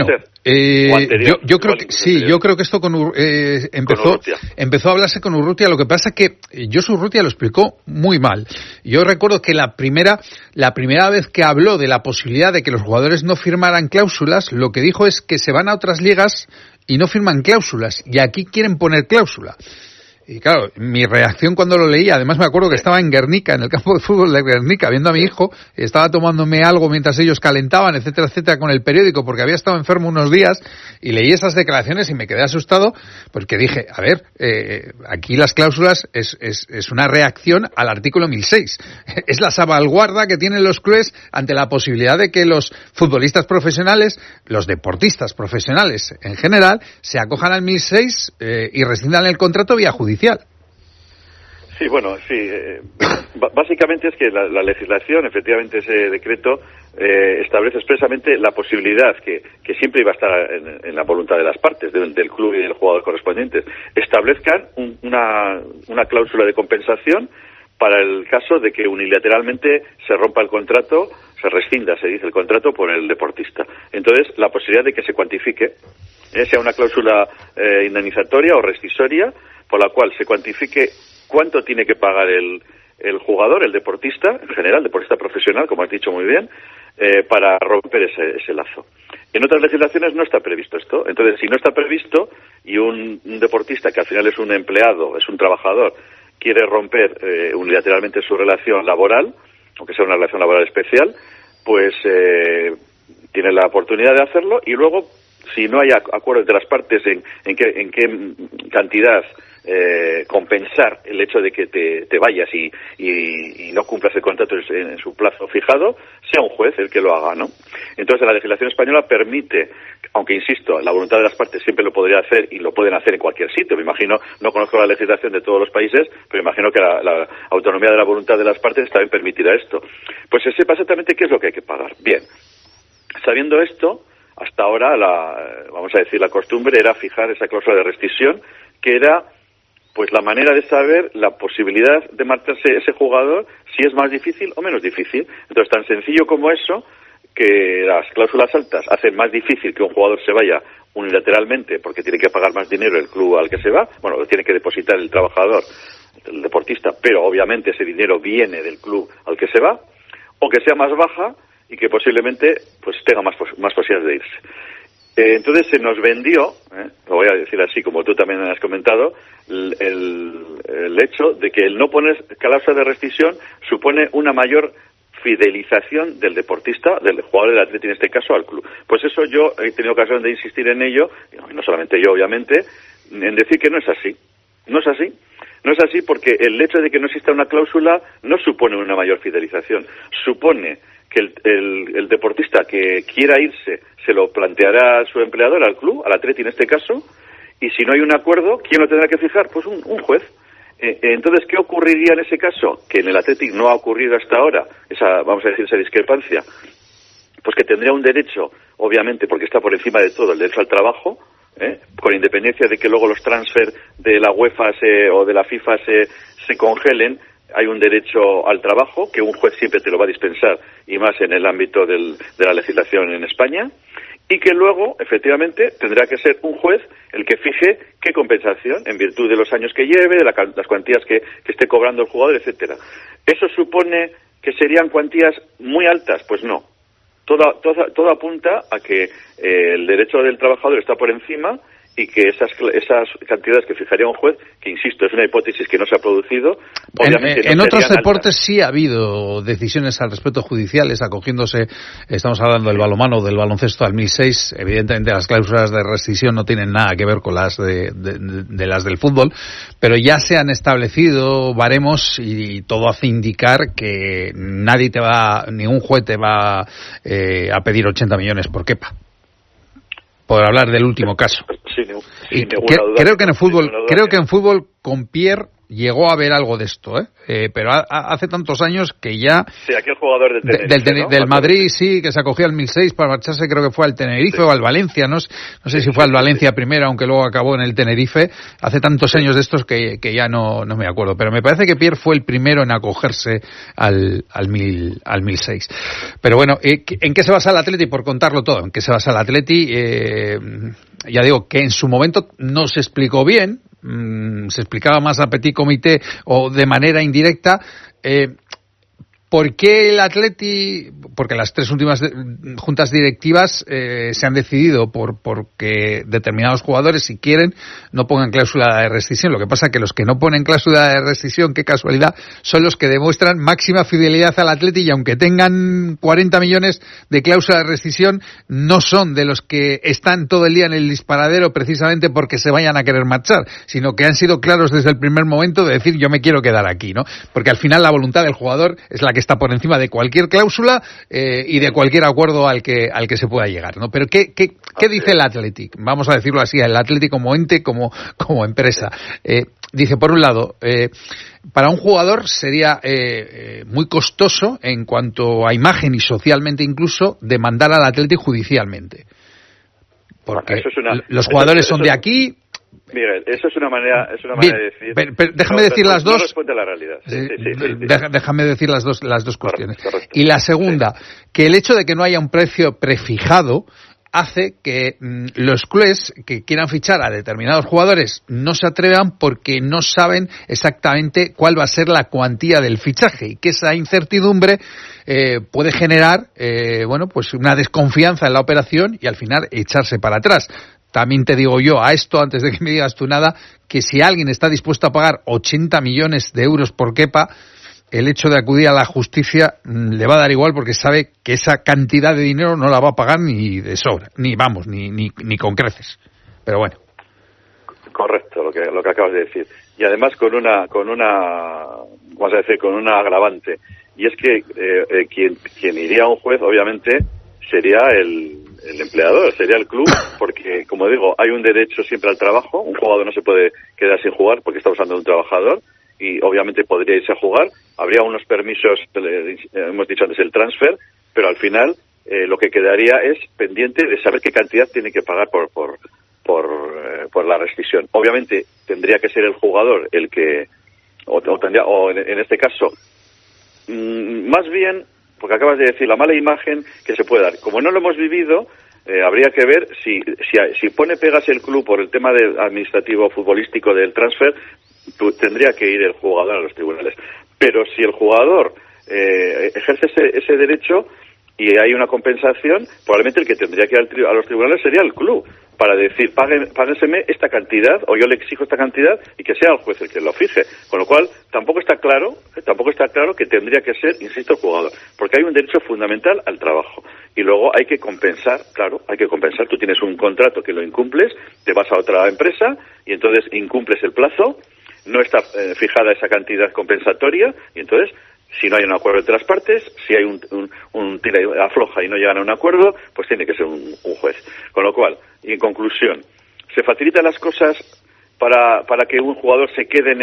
Yo creo que sí, yo creo que esto empezó a hablarse con Urrutia. Lo que pasa es que Josu Urrutia lo explicó muy mal. Yo recuerdo que la primera vez que habló de la posibilidad de que los jugadores no firmaran cláusulas, lo que dijo es que se van a otras ligas y no firman cláusulas, y aquí quieren poner cláusula. Y claro, mi reacción cuando lo leí, además me acuerdo que estaba en Guernica, en el campo de fútbol de Guernica, viendo a mi hijo, estaba tomándome algo mientras ellos calentaban, etcétera, etcétera, con el periódico, porque había estado enfermo unos días, y leí esas declaraciones y me quedé asustado, porque dije, a ver, aquí las cláusulas es una reacción al artículo 1006. Es la salvaguarda que tienen los clubes ante la posibilidad de que los futbolistas profesionales, los deportistas profesionales en general, se acojan al 1006 y rescindan el contrato vía judicial. Sí, bueno, sí. Básicamente es que la legislación, efectivamente, ese decreto establece expresamente la posibilidad que siempre iba a estar en la voluntad de las partes, del club y del jugador correspondientes, establezcan una cláusula de compensación para el caso de que unilateralmente se rompa el contrato, se rescinda, se dice, el contrato por el deportista. Entonces, la posibilidad de que se cuantifique, sea una cláusula indemnizatoria o rescisoria, por la cual se cuantifique cuánto tiene que pagar el jugador, el deportista, en general, el deportista profesional, como has dicho muy bien, para romper ese lazo. En otras legislaciones no está previsto esto. Entonces, si no está previsto y un deportista, que al final es un empleado, es un trabajador, quiere romper unilateralmente su relación laboral, aunque sea una relación laboral especial, pues tiene la oportunidad de hacerlo, y luego, si no hay acuerdo entre las partes en qué cantidad compensar el hecho de que te vayas y no cumplas el contrato en su plazo fijado, sea un juez el que lo haga, ¿no? Entonces la legislación española permite, aunque insisto, la voluntad de las partes siempre lo podría hacer y lo pueden hacer en cualquier sitio, me imagino, no conozco la legislación de todos los países, pero imagino que la autonomía de la voluntad de las partes también permitirá esto. Pues se sepa exactamente qué es lo que hay que pagar. Bien, sabiendo esto, hasta ahora vamos a decir, la costumbre era fijar esa cláusula de rescisión, que era pues la manera de saber la posibilidad de marcharse ese jugador, si es más difícil o menos difícil. Entonces, tan sencillo como eso, que las cláusulas altas hacen más difícil que un jugador se vaya unilateralmente porque tiene que pagar más dinero el club al que se va, bueno, lo tiene que depositar el trabajador, el deportista, pero obviamente ese dinero viene del club al que se va, o que sea más baja y que posiblemente pues tenga más posibilidades de irse. Entonces se nos vendió, lo voy a decir así como tú también has comentado, el hecho de que el no poner cláusula de rescisión supone una mayor fidelización del deportista, del jugador del Atleti en este caso, al club. Pues eso yo he tenido ocasión de insistir en ello, y no solamente yo obviamente, en decir que no es así. No es así. No es así porque el hecho de que no exista una cláusula no supone una mayor fidelización. Supone que el deportista que quiera irse se lo planteará a su empleador, al club, al Atleti en este caso, y si no hay un acuerdo, ¿quién lo tendrá que fijar? Pues un juez. Entonces, ¿qué ocurriría en ese caso? Que en el Athletic no ha ocurrido hasta ahora, vamos a decir, esa discrepancia. Pues que tendría un derecho, obviamente, porque está por encima de todo, el derecho al trabajo, con independencia de que luego los transfer de la UEFA o de la FIFA se congelen, hay un derecho al trabajo que un juez siempre te lo va a dispensar, y más en el ámbito de la legislación en España, y que luego, efectivamente, tendrá que ser un juez el que fije qué compensación, en virtud de los años que lleve, de las cuantías que esté cobrando el jugador, etcétera. ¿Eso supone que serían cuantías muy altas? Pues no. Todo apunta a que el derecho del trabajador está por encima y que esas cantidades que fijaría un juez, que insisto, es una hipótesis que no se ha producido, obviamente en otros deportes sí ha habido decisiones al respecto judiciales, acogiéndose, estamos hablando del balonmano o del baloncesto al 2006, evidentemente las cláusulas de rescisión no tienen nada que ver con las de las del fútbol, pero ya se han establecido baremos y todo hace indicar que ningún juez te va a pedir 80 millones por Kepa. Por hablar del último caso. Sin ninguna duda. Creo que en fútbol con Pierre llegó a haber algo de esto, pero hace tantos años que ya... Sí, aquel jugador del Madrid, sí, que se acogió al 2006 para marcharse, creo que fue al Tenerife o al Valencia, no sé si fue al Valencia primero, aunque luego acabó en el Tenerife. Hace tantos años de estos que ya no me acuerdo, pero me parece que Pierre fue el primero en acogerse al 1006. Pero bueno, ¿en qué se basa el Atleti? Por contarlo todo, ¿en qué se basa el Atleti? Ya digo que en su momento no se explicó bien, se explicaba más a petit comité o de manera indirecta. ¿Por qué el Atleti? Porque las tres últimas juntas directivas se han decidido porque determinados jugadores, si quieren, no pongan cláusula de rescisión. Lo que pasa es que los que no ponen cláusula de rescisión, qué casualidad, son los que demuestran máxima fidelidad al Atleti, y aunque tengan 40 millones de cláusula de rescisión, no son de los que están todo el día en el disparadero precisamente porque se vayan a querer marchar, sino que han sido claros desde el primer momento de decir yo me quiero quedar aquí, ¿no? Porque al final la voluntad del jugador es la que está por encima de cualquier cláusula y de cualquier acuerdo al que se pueda llegar, ¿no? Pero ¿qué dice el Athletic? Vamos a decirlo así, el Athletic como ente, como empresa. Dice, por un lado, para un jugador sería muy costoso en cuanto a imagen y socialmente incluso demandar al Athletic judicialmente. Porque los jugadores son de aquí. Miguel, eso es una manera de decir. Pero déjame decir las dos. No responde a la realidad. Sí. Déjame decir las dos cuestiones. Correcto. Y la segunda, que el hecho de que no haya un precio prefijado hace que los clubes que quieran fichar a determinados jugadores no se atrevan porque no saben exactamente cuál va a ser la cuantía del fichaje, y que esa incertidumbre puede generar pues una desconfianza en la operación y al final echarse para atrás. También te digo yo a esto, antes de que me digas tú nada, que si alguien está dispuesto a pagar 80 millones de euros por Kepa, el hecho de acudir a la justicia le va a dar igual, porque sabe que esa cantidad de dinero no la va a pagar ni de sobra, ni con creces. Pero bueno. Correcto, lo que acabas de decir. Y además con una agravante. Y es que quien iría a un juez, obviamente, sería el empleador, sería el club, porque, como digo, hay un derecho siempre al trabajo. Un jugador no se puede quedar sin jugar porque está usando un trabajador y obviamente podría irse a jugar. Habría unos permisos, hemos dicho antes, el transfer, pero al final lo que quedaría es pendiente de saber qué cantidad tiene que pagar por la rescisión. Obviamente tendría que ser el jugador el que, o en este caso, más bien, porque acabas de decir la mala imagen que se puede dar. Como no lo hemos vivido, habría que ver si pone pegas el club por el tema del administrativo futbolístico del transfer, tendría que ir el jugador a los tribunales. Pero si el jugador ejerce ese derecho y hay una compensación, probablemente el que tendría que ir a los tribunales sería el club, para decir, páguenseme esta cantidad, o yo le exijo esta cantidad, y que sea el juez el que lo fije. Con lo cual, tampoco está claro que tendría que ser, insisto, el jugador, porque hay un derecho fundamental al trabajo. Y luego hay que compensar, claro, Tú tienes un contrato que lo incumples, te vas a otra empresa, y entonces incumples el plazo, no está fijada esa cantidad compensatoria, y entonces, si no hay un acuerdo entre las partes, si hay un tira y afloja y no llegan a un acuerdo, pues tiene que ser un juez. Con lo cual, y en conclusión, ¿se facilitan las cosas para que un jugador se quede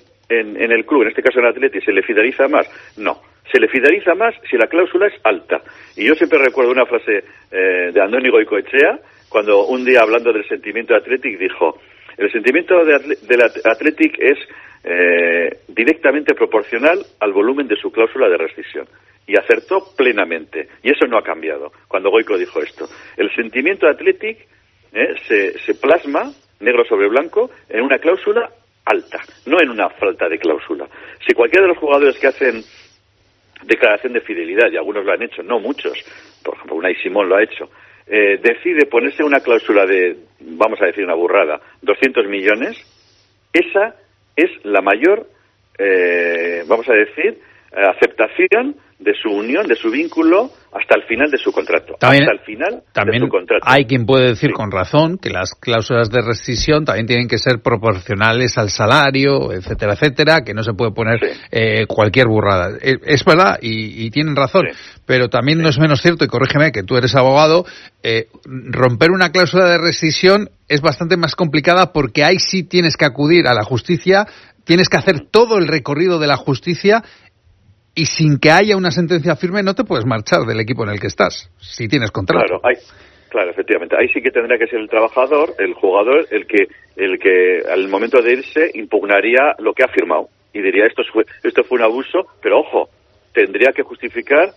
en el club, en este caso en el Atleti, se le fideliza más? No. Se le fideliza más si la cláusula es alta. Y yo siempre recuerdo una frase de Andoni Goicoechea, cuando un día, hablando del sentimiento de Athletic, dijo: el sentimiento del Athletic es directamente proporcional al volumen de su cláusula de rescisión. Y acertó plenamente. Y eso no ha cambiado cuando Goico dijo esto. El sentimiento de Athletic se plasma, negro sobre blanco, en una cláusula alta, no en una falta de cláusula. Si cualquiera de los jugadores que hacen declaración de fidelidad, y algunos lo han hecho, no muchos, por ejemplo Unai Simón lo ha hecho, decide ponerse una cláusula de, vamos a decir una burrada, 200 millones, esa es la mayor, vamos a decir, aceptación de su unión, de su vínculo, hasta el final de su contrato. También, hasta el final de su contrato. Hay quien puede decir con razón que las cláusulas de rescisión también tienen que ser proporcionales al salario, etcétera, etcétera, que no se puede poner cualquier burrada. Es verdad, y tienen razón, pero también no es menos cierto, y corrígeme que tú eres abogado, romper una cláusula de rescisión es bastante más complicada porque ahí sí tienes que acudir a la justicia, tienes que hacer todo el recorrido de la justicia. Y sin que haya una sentencia firme no te puedes marchar del equipo en el que estás, si tienes contrato. Claro, efectivamente. Ahí sí que tendrá que ser el trabajador, el jugador, el que al momento de irse impugnaría lo que ha firmado. Y diría, esto fue un abuso, pero ojo, tendría que justificar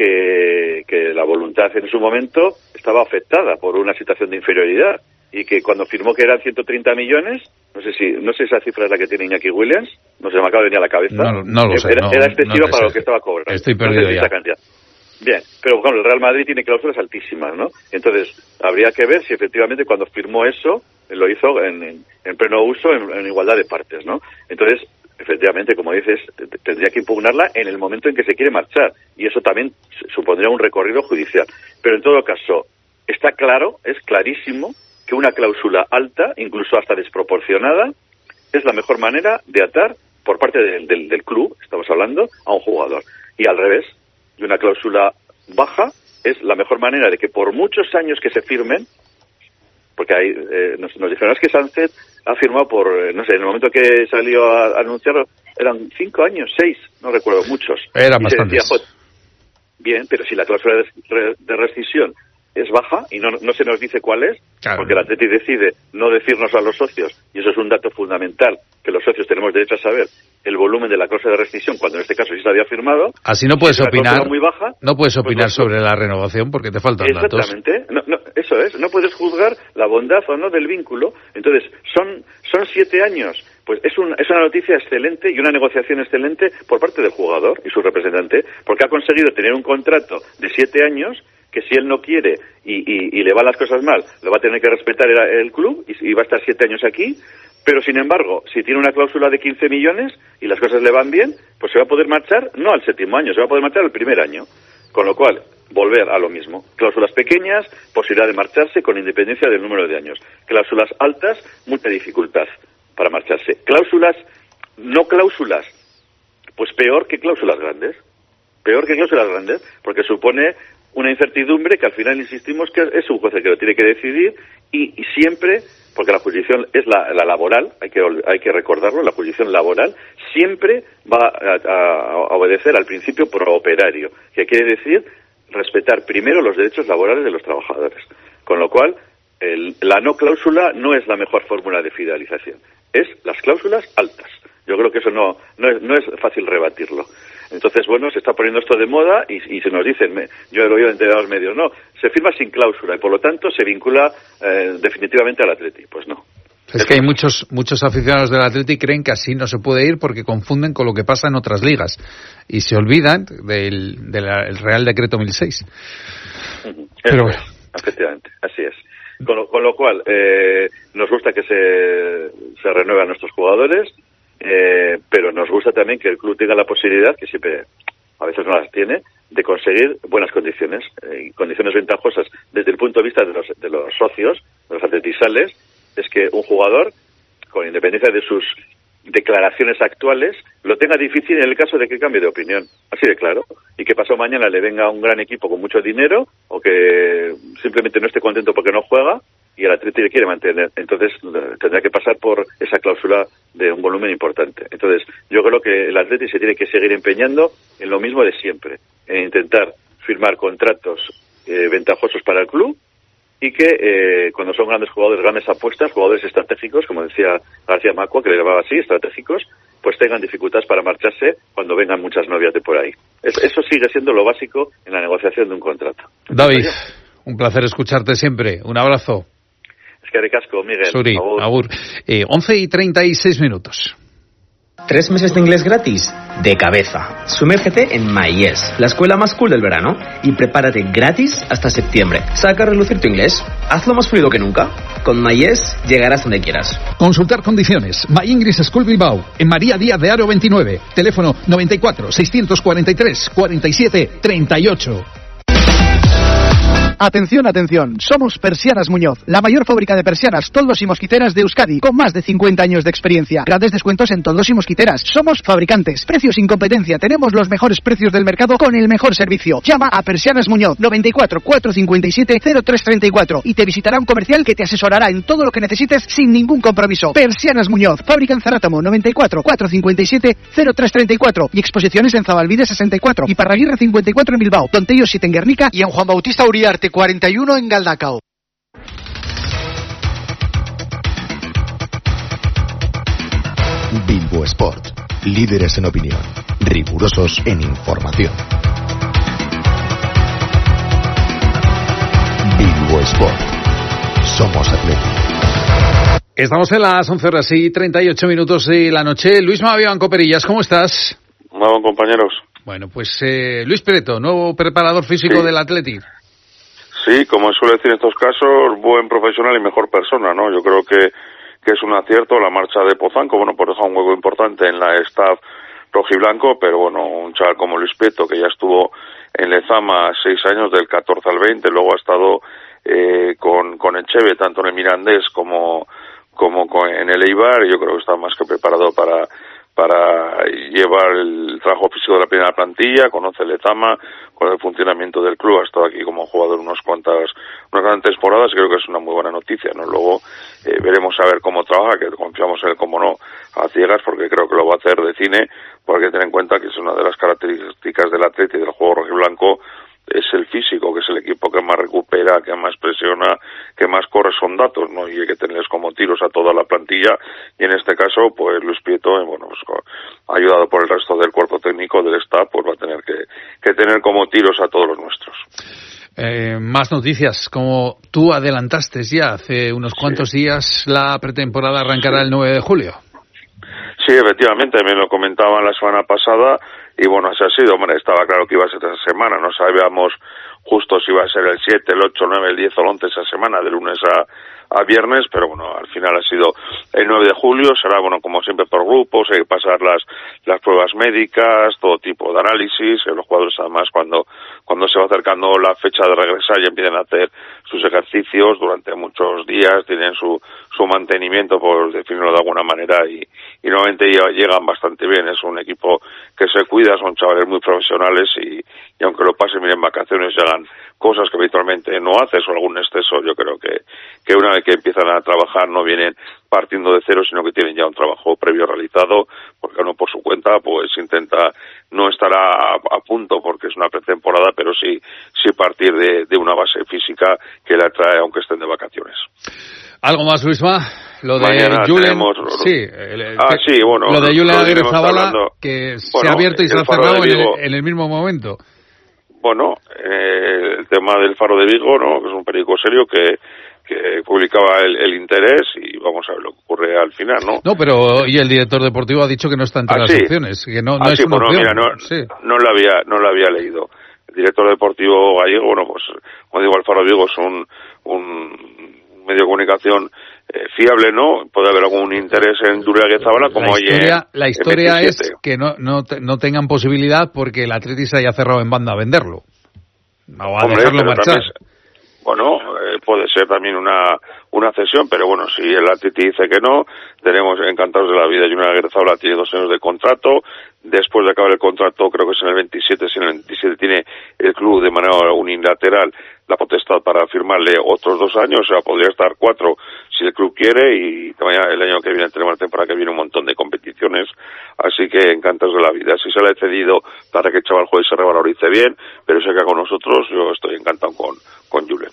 que la voluntad en su momento estaba afectada por una situación de inferioridad. Y que cuando firmó que eran 130 millones, no sé si esa cifra es la que tiene Iñaki Williams, no se me acaba de venir a la cabeza. No lo sé. Era excesiva para lo que estaba cobrando. Estoy perdido ya. Bien, pero bueno, el Real Madrid tiene cláusulas altísimas, ¿no? Entonces, habría que ver si efectivamente cuando firmó eso, lo hizo en pleno uso, en igualdad de partes, ¿no? Entonces, efectivamente, como dices, tendría que impugnarla en el momento en que se quiere marchar. Y eso también supondría un recorrido judicial. Pero en todo caso, está claro, es clarísimo, que una cláusula alta, incluso hasta desproporcionada, es la mejor manera de atar por parte del club, estamos hablando, a un jugador. Y al revés, y una cláusula baja es la mejor manera de que por muchos años que se firmen, porque ahí nos dijeron, es que Sánchez ha firmado por, no sé, en el momento que salió a anunciarlo, eran 5 años, 6, no recuerdo, muchos. Eran bastantes. Bien, pero si la cláusula de rescisión es baja y no se nos dice cuál es, claro, porque el Atleti decide no decirnos a los socios, y eso es un dato fundamental, que los socios tenemos derecho a saber el volumen de la cláusula de rescisión, cuando en este caso sí se había firmado. Así no puedes opinar, muy baja, no puedes opinar sobre la renovación porque te faltan datos. Exactamente, eso es, no puedes juzgar la bondad o no del vínculo. Entonces, son 7 años. Pues es una noticia excelente y una negociación excelente por parte del jugador y su representante, porque ha conseguido tener un contrato de 7 años que si él no quiere y le van las cosas mal, lo va a tener que respetar el club y va a estar 7 años aquí. Pero, sin embargo, si tiene una cláusula de 15 millones y las cosas le van bien, pues se va a poder marchar no al 7º año, se va a poder marchar al 1er año. Con lo cual, volver a lo mismo. Cláusulas pequeñas, posibilidad de marcharse con independencia del número de años. Cláusulas altas, mucha dificultad para marcharse. No cláusulas, pues peor que cláusulas grandes. Peor que cláusulas grandes, porque supone una incertidumbre que al final insistimos que es un juez el que lo tiene que decidir y siempre, porque la jurisdicción es la laboral, hay que recordarlo, la jurisdicción laboral siempre va a obedecer al principio pro operario, que quiere decir respetar primero los derechos laborales de los trabajadores. Con lo cual, la no cláusula no es la mejor fórmula de fidelización, es las cláusulas altas. Yo creo que eso no es fácil rebatirlo. Entonces, bueno, se está poniendo esto de moda y se nos dicen, yo lo he oído entre los medios, no, se firma sin cláusula y por lo tanto se vincula definitivamente al Atleti. Pues no. Es que hay muchos aficionados del Atleti creen que así no se puede ir porque confunden con lo que pasa en otras ligas y se olvidan del Real Decreto 1006. Pero bueno. Efectivamente, así es. Con lo cual, nos gusta que se renueven nuestros jugadores, pero nos gusta también que el club tenga la posibilidad, que siempre a veces no las tiene, de conseguir buenas condiciones, condiciones ventajosas desde el punto de vista de los socios, de los atletisales. Es que un jugador, con independencia de sus declaraciones actuales, lo tenga difícil en el caso de que cambie de opinión, así de claro, y que pasado mañana le venga un gran equipo con mucho dinero o que simplemente no esté contento porque no juega y el Atleti le quiere mantener. Entonces tendrá que pasar por esa cláusula de un volumen importante. Entonces yo creo que el Atleti se tiene que seguir empeñando en lo mismo de siempre, en intentar firmar contratos ventajosos para el club y que cuando son grandes jugadores, grandes apuestas, jugadores estratégicos, como decía García Macua, que le llamaba así, estratégicos, pues tengan dificultades para marcharse cuando vengan muchas novias de por ahí. Eso sigue siendo lo básico en la negociación de un contrato. David, un placer escucharte siempre. Un abrazo. Es que ricasco, Miguel. Suri, agur. 11:36. 3 meses de inglés gratis, de cabeza. Sumérgete en MyYes, la escuela más cool del verano, y prepárate gratis hasta septiembre. Saca a relucir tu inglés. Hazlo más fluido que nunca. Con MyYes llegarás donde quieras. Consultar condiciones. My English School Bilbao, en María Díaz de Haro 29. Teléfono 94 643 47 38. Atención, atención, somos Persianas Muñoz, la mayor fábrica de persianas, toldos y mosquiteras de Euskadi, con más de 50 años de experiencia. Grandes descuentos en toldos y mosquiteras. Somos fabricantes, precios sin competencia, tenemos los mejores precios del mercado con el mejor servicio. Llama a Persianas Muñoz, 94 457 0334 y te visitará un comercial que te asesorará en todo lo que necesites sin ningún compromiso. Persianas Muñoz, fábrica en Zarátamo, 94 457 0334 y exposiciones en Zabalbide 64 y Parraguirre 54 en Bilbao, Tontello 7 en Guernica y en Juan Bautista Uriarte 41 en Galdacao. Bilbo Sport, líderes en opinión, rigurosos en información. Bilbo Sport, somos Atleti. Estamos en las 11:38 de la noche. Luis Mavián Coperillas, ¿cómo estás? Bueno, compañeros. Bueno, pues Luis Preto, nuevo preparador físico del Atleti. Sí, como suele decir en estos casos, buen profesional y mejor persona, ¿no? Yo creo que es un acierto la marcha de Pozanco, bueno, pues deja un hueco importante en la staff rojiblanco, pero bueno, un chaval como Luis Preto, que ya estuvo en Lezama 6 años, del 14 al 20, luego ha estado con Echeve, tanto en el Mirandés como en el Eibar, y yo creo que está más que preparado para llevar el trabajo físico de la primera plantilla, conoce el Lezama, con el funcionamiento del club, ha estado aquí como jugador unas cuantas temporadas y creo que es una muy buena noticia, ¿no? Luego veremos a ver cómo trabaja, que confiamos en él, como no, a ciegas, porque creo que lo va a hacer de cine, porque hay que tener en cuenta que es una de las características del Atleti y del juego rojiblanco, es el físico, que es el equipo que más recupera, que más presiona, que más corre, son datos, ¿no? Y hay que tenerles como tiros a toda la plantilla, y en este caso, pues Luis Prieto, bueno, pues ayudado por el resto del cuerpo técnico del staff, pues va a tener que tener como tiros a todos los nuestros. Más noticias, como tú adelantaste ya hace unos cuantos días, la pretemporada arrancará el 9 de julio. Sí, efectivamente, me lo comentaban la semana pasada, y bueno, así ha sido. Hombre, estaba claro que iba a ser esa semana, no sabíamos justo si iba a ser el 7, el 8, el 9, el 10 o el 11 esa semana, de lunes a viernes, pero bueno, al final ha sido el 9 de julio, será, bueno, como siempre por grupos, hay que pasar las pruebas médicas, todo tipo de análisis, los jugadores además cuando se va acercando la fecha de regresar ya empiezan a hacer sus ejercicios durante muchos días, tienen su mantenimiento, por definirlo de alguna manera, y normalmente llegan bastante bien. Es un equipo que se cuida, son chavales muy profesionales y aunque lo pasen bien en vacaciones y hagan cosas que habitualmente no haces o algún exceso. Yo creo que una vez que empiezan a trabajar no vienen partiendo de cero, sino que tienen ya un trabajo previo realizado, porque uno por su cuenta pues intenta no estar a punto porque es una pretemporada, pero sí partir de una base física que la trae aunque estén de vacaciones. ¿Algo más, Luisma? Lo de Julen, lo de Julen Agirrezabala, que se ha abierto y se ha cerrado en el mismo momento. Bueno, el tema del Faro de Vigo, ¿no? Que es un periódico serio que publicaba el interés y vamos a ver lo que ocurre al final, ¿no? No, pero y el director deportivo ha dicho que no está entre las opciones, que no es una opción. Mira, no lo había leído. El director deportivo gallego, bueno, pues como digo, el Faro de Vigo es un medio de comunicación fiable, ¿no? Puede haber algún interés en Julen Agirrezabala como la historia es que no tengan posibilidad porque el Atleti se haya cerrado en banda a venderlo o a dejarlo marchar. Puede ser también una cesión, pero bueno, si el Atleti dice que no, tenemos encantados de la vida. Julen Agirrezabala tiene 2 años de contrato. Después de acabar el contrato, creo que es en el 27, si en el 27 tiene el club de manera unilateral la potestad para firmarle otros 2 años, o sea, podría estar 4 si el club quiere, y el año que viene tenemos la temporada que viene un montón de competiciones, así que encantados de la vida. Si se le ha cedido para que el chaval juegue y se revalorice bien, pero se queda con nosotros, yo estoy encantado con Julen.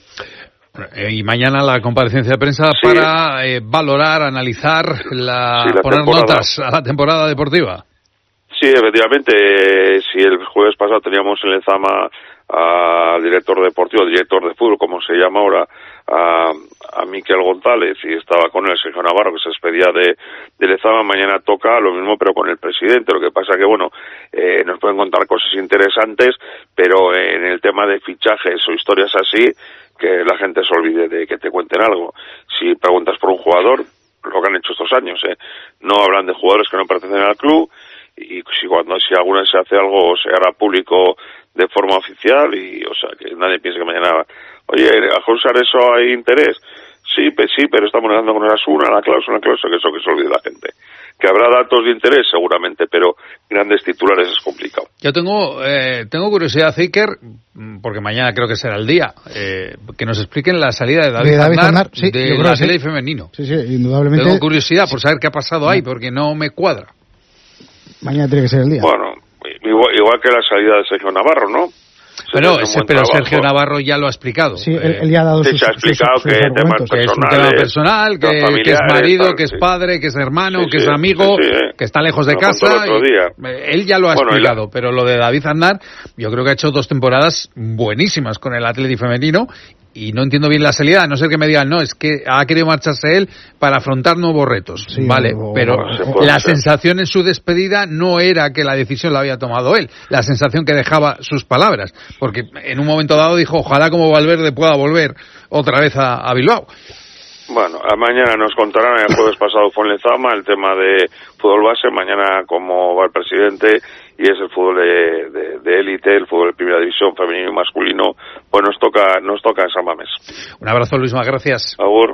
Y mañana la comparecencia de prensa para valorar, analizar, poner notas a la temporada deportiva. Sí, efectivamente, si el jueves pasado teníamos en Lezama al director deportivo, director de fútbol, como se llama ahora, a Miquel González, y estaba con él Sergio Navarro, que se despedía de Lezama, mañana toca lo mismo, pero con el presidente. Lo que pasa que, nos pueden contar cosas interesantes, pero en el tema de fichajes o historias así, que la gente se olvide de que te cuenten algo. Si preguntas por un jugador, lo que han hecho estos años, no hablan de jugadores que no pertenecen al club, y si alguna vez se hace algo se hará público de forma oficial, y o sea que nadie piense que mañana, oye, a usar eso hay interés. Sí, pero estamos negando con una cláusula, que eso que se olvide la gente. Que habrá datos de interés seguramente, pero grandes titulares es complicado. Yo tengo curiosidad, Iker, porque mañana creo que será el día, que nos expliquen la salida de David Aznar del Athletic femenino. Sí, indudablemente. Tengo curiosidad por saber qué ha pasado ahí, porque no me cuadra. Mañana tiene que ser el día. Bueno, igual que la salida de Sergio Navarro, ¿no? Pero Sergio Navarro ya lo ha Sí, explicado. él ya ha dado se ha explicado que es un tema personal, que es marido, que es padre, que es hermano, que es amigo, que está lejos de casa. Él ya lo ha explicado, pero lo de David Aznar, yo creo que ha hecho 2 temporadas buenísimas con el Athletic femenino. Y no entiendo bien la salida, a no ser que me digan, no, es que ha querido marcharse él para afrontar nuevos retos. Vale, pero la sensación en su despedida no era que la decisión la había tomado él. La sensación que dejaba sus palabras. Porque en un momento dado dijo, ojalá como Valverde pueda volver otra vez a Bilbao. Bueno, mañana nos contarán. El jueves pasado fue en Lezama el tema de fútbol base. Mañana, como va el presidente, y es el fútbol de élite, el fútbol de primera división femenino y masculino, pues nos toca en San Mamés. Un abrazo, Luisma, gracias. Agur.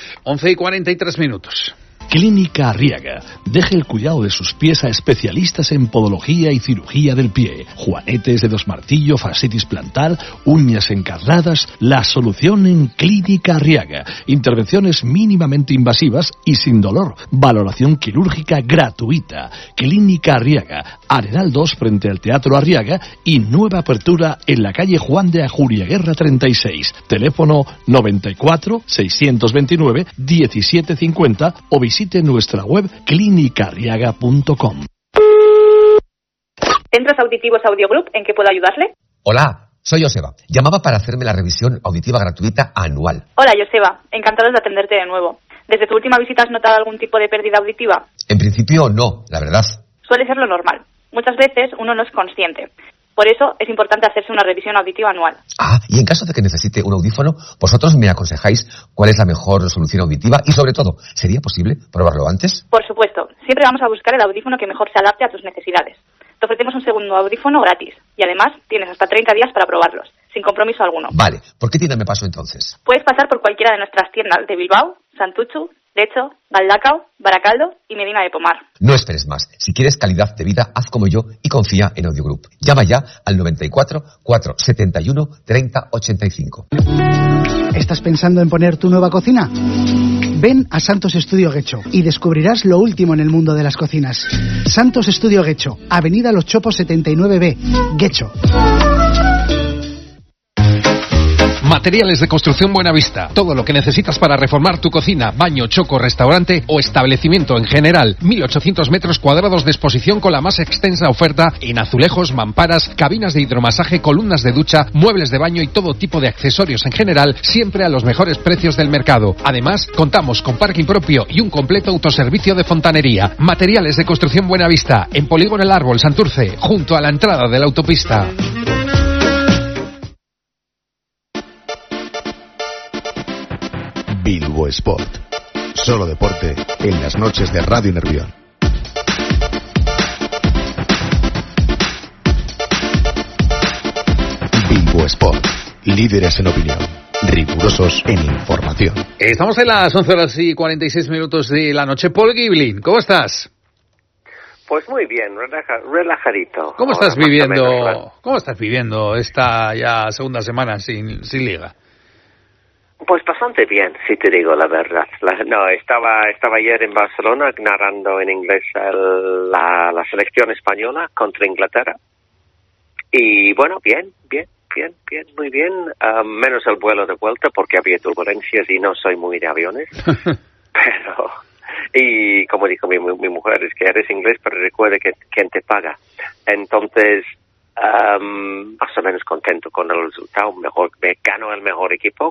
11:43. Clínica Arriaga. Deje el cuidado de sus pies a especialistas en podología y cirugía del pie. Juanetes, dedos martillo, fascitis plantar, uñas encarnadas. La solución en Clínica Arriaga. Intervenciones mínimamente invasivas y sin dolor. Valoración quirúrgica gratuita. Clínica Arriaga. Arenal 2 frente al Teatro Arriaga y nueva apertura en la calle Juan de Ajuriaguerra 36. Teléfono 94 629 1750 o visite nuestra web clinicarriaga.com. Centros Auditivos Audio Group, ¿en qué puedo ayudarle? Hola, soy Joseba. Llamaba para hacerme la revisión auditiva gratuita anual. Hola, Joseba. Encantados de atenderte de nuevo. ¿Desde tu última visita has notado algún tipo de pérdida auditiva? En principio no, la verdad. Suele ser lo normal. Muchas veces uno no es consciente. Por eso es importante hacerse una revisión auditiva anual. Y en caso de que necesite un audífono, vosotros me aconsejáis cuál es la mejor solución auditiva y, sobre todo, ¿sería posible probarlo antes? Por supuesto. Siempre vamos a buscar el audífono que mejor se adapte a tus necesidades. Te ofrecemos un segundo audífono gratis y además tienes hasta 30 días para probarlos, sin compromiso alguno. Vale. ¿Por qué tienda me paso entonces? Puedes pasar por cualquiera de nuestras tiendas de Bilbao, Santuchu, De hecho, Galdacao, Baracaldo y Medina de Pomar. No esperes más. Si quieres calidad de vida, haz como yo y confía en Audio Group. Llama ya al 94 471 30 85. ¿Estás pensando en poner tu nueva cocina? Ven a Santos Estudio Guecho y descubrirás lo último en el mundo de las cocinas. Santos Estudio Guecho, Avenida Los Chopos 79B, Guecho. Materiales de Construcción Buenavista. Todo lo que necesitas para reformar tu cocina, baño, choco, restaurante o establecimiento en general. 1.800 metros cuadrados de exposición con la más extensa oferta en azulejos, mamparas, cabinas de hidromasaje, columnas de ducha, muebles de baño y todo tipo de accesorios en general, siempre a los mejores precios del mercado. Además, contamos con parking propio y un completo autoservicio de fontanería. Materiales de Construcción Buenavista, en Polígono El Árbol, Santurce, junto a la entrada de la autopista. Bilbo Sport. Solo deporte en las noches de Radio Nervión. Bilbo Sport. Líderes en opinión. Rigurosos en información. Estamos en las 11:46 de la noche. Paul Giblin, ¿cómo estás? Pues muy bien, relajadito. ¿Cómo estás viviendo esta ya segunda semana sin liga? Pues bastante bien, si te digo la verdad. Estaba ayer en Barcelona narrando en inglés la selección española contra Inglaterra. Y bueno, bien, muy bien. Menos el vuelo de vuelta porque había turbulencias y no soy muy de aviones. Pero, y como dijo mi mujer, es que eres inglés, pero recuerda que quién te paga. Entonces, más o menos contento con el resultado. Ganó el mejor equipo,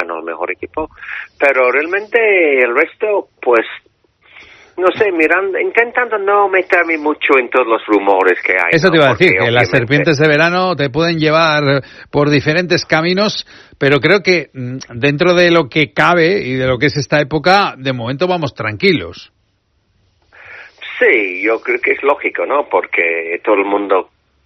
pero realmente el resto, pues, no sé, intentando no meterme mucho en todos los rumores que hay. Eso te iba a decir, porque que las serpientes de verano te pueden llevar por diferentes caminos, pero creo que dentro de lo que cabe y de lo que es esta época, de momento vamos tranquilos. Sí, yo creo que es lógico, ¿no? Porque todo el mundo,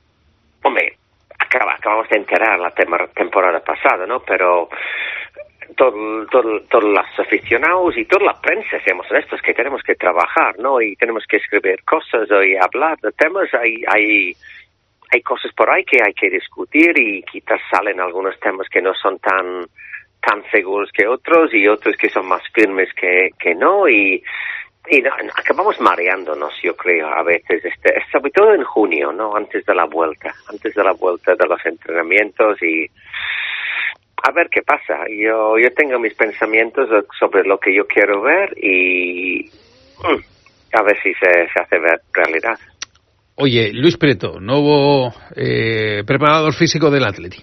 acabamos de enterar la temporada pasada, ¿no? Pero todos los aficionados y toda la prensa, seamos honestos, que tenemos que trabajar, ¿no? Y tenemos que escribir cosas y hablar de temas. Hay cosas por ahí que hay que discutir y quizás salen algunos temas que no son tan seguros que otros y otros que son más firmes que no y no, acabamos mareándonos, yo creo, a veces, sobre todo en junio, ¿no? Antes de la vuelta de los entrenamientos y a ver qué pasa. Yo tengo mis pensamientos sobre lo que yo quiero ver y a ver si se hace realidad. Oye, Luis Prieto, nuevo preparador físico del Atleti.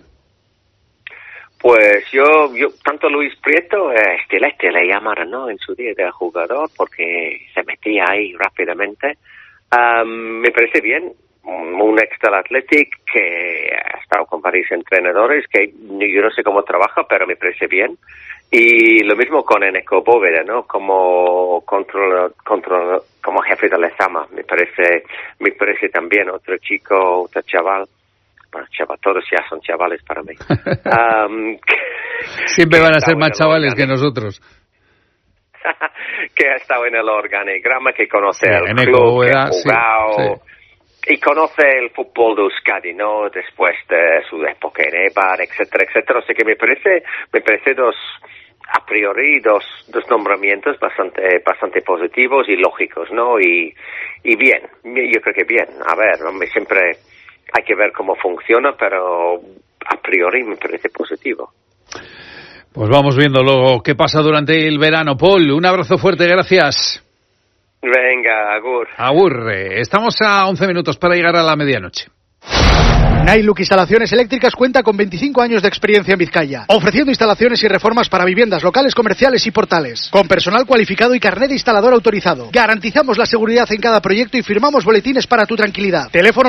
Pues yo tanto Luis Prieto, Estilete le llamaron, ¿no? En su día de jugador porque se metía ahí rápidamente. Me parece bien. Un ex del Athletic que ha estado con varios entrenadores que yo no sé cómo trabaja, pero me parece bien. Y lo mismo con Eneco Bóveda, ¿no? Como jefe de Lezama, me parece también otro chaval. Bueno, todos ya son chavales para mí. Siempre van a ser más chavales que nosotros. Que ha estado en el organigrama, que conoce el club, que ha jugado. Sí. Y conoce el fútbol de Euskadi, ¿no? Después de su época en Eibar, etcétera, etcétera. O sea que me parece a priori dos nombramientos bastante positivos y lógicos, ¿no? Y bien, yo creo que bien. A ver, siempre hay que ver cómo funciona, pero a priori me parece positivo. Pues vamos viendo lo que pasa durante el verano. Paul, un abrazo fuerte, gracias. Venga, agur. Agur. Estamos a 11 minutos para llegar a la medianoche. Nailuk Instalaciones Eléctricas cuenta con 25 años de experiencia en Vizcaya, ofreciendo instalaciones y reformas para viviendas, locales, comerciales y portales, con personal cualificado y carnet de instalador autorizado. Garantizamos la seguridad en cada proyecto y firmamos boletines para tu tranquilidad. Teléfono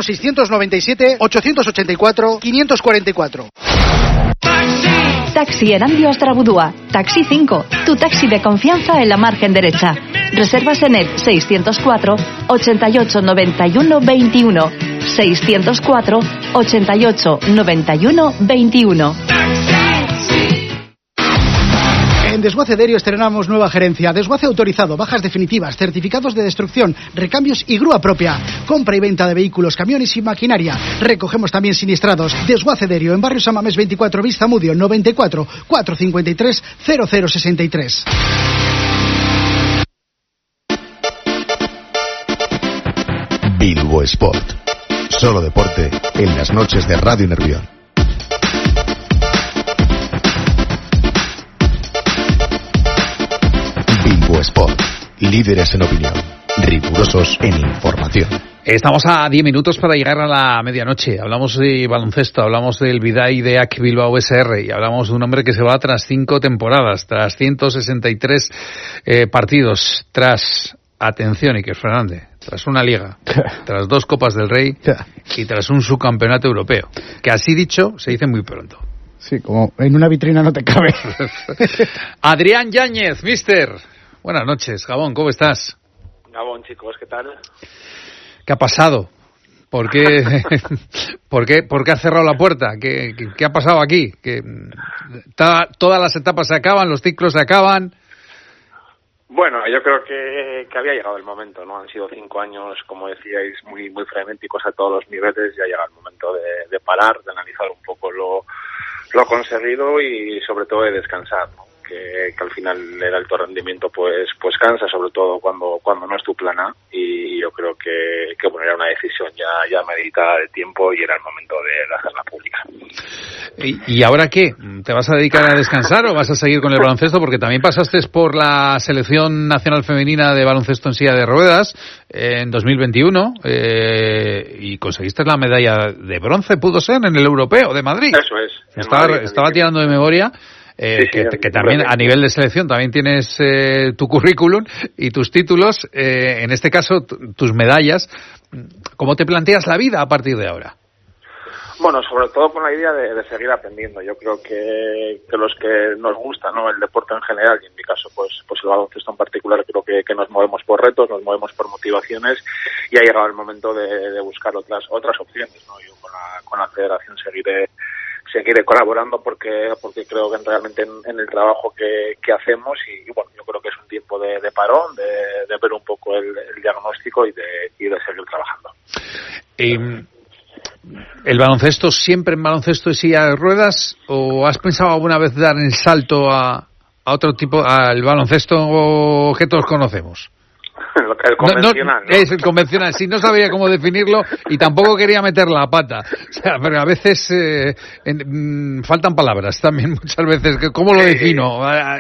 697-884-544. Taxi Erandio Astrabudúa, Taxi 5, tu taxi de confianza en la margen derecha. Reservas en el 604 88 91 21. 604 88 91 21. Desguace Derio estrenamos nueva gerencia. Desguace autorizado, bajas definitivas, certificados de destrucción, recambios y grúa propia. Compra y venta de vehículos, camiones y maquinaria. Recogemos también siniestrados. Desguace Derio en Barrio San Mamés 24, Vista Mudio, 94 453 0063. Bilbo Sport. Solo deporte en las noches de Radio Nervión. Bilbo Sport. Líderes en opinión. Rigurosos en información. Estamos a 10 minutos para llegar a la medianoche. Hablamos de baloncesto, hablamos del Bidaia Ideak Bilbao SR y hablamos de un hombre que se va tras 5 temporadas, tras 163 partidos, tras, atención Iker Fernández, tras una liga, tras 2 Copas del Rey y tras un subcampeonato europeo, que así dicho se dice muy pronto. Sí, como en una vitrina no te cabe. Adrián Yáñez, mister. Buenas noches, Gabón, ¿cómo estás? Gabón, chicos, ¿qué tal? ¿Qué ha pasado? ¿Por qué has cerrado la puerta? ¿Qué ha pasado aquí? Todas las etapas se acaban, los ciclos se acaban. Bueno, yo creo que había llegado el momento, ¿no? Han sido 5 años, como decíais, muy muy frenéticos a todos los niveles. Ya llega el momento de parar, de analizar un poco lo conseguido y sobre todo de descansar, ¿no? Que al final el alto rendimiento pues cansa, sobre todo cuando no es tu plan A, y yo creo que bueno, era una decisión ya meditada de tiempo y era el momento de hacerla pública. ¿Y ahora qué? ¿Te vas a dedicar a descansar o vas a seguir con el baloncesto? Porque también pasaste por la Selección Nacional Femenina de Baloncesto en silla de ruedas en 2021 y conseguiste la medalla de bronce, pudo ser, en el Europeo de Madrid. Eso es. Estaba tirando de memoria. Que también a nivel de selección también tienes tu currículum y tus títulos, en este caso tus medallas. ¿Cómo te planteas la vida a partir de ahora? Bueno, sobre todo con la idea de seguir aprendiendo. Yo creo que los que nos gusta, ¿no?, el deporte en general, y en mi caso pues el baloncesto en particular, creo que nos movemos por retos, nos movemos por motivaciones, y ha llegado el momento de buscar otras opciones, ¿no? Yo con la federación seguiré colaborando porque creo que realmente en el trabajo que hacemos, y bueno, yo creo que es un tiempo de parón, de ver un poco el diagnóstico y de seguir trabajando. ¿El baloncesto siempre en baloncesto y silla de ruedas, o has pensado alguna vez dar el salto a otro tipo, al baloncesto que todos conocemos? El convencional, ¿no? Es el convencional, sí, no sabía cómo definirlo y tampoco quería meter la pata. O sea, pero a veces faltan palabras también, muchas veces. ¿Cómo lo defino?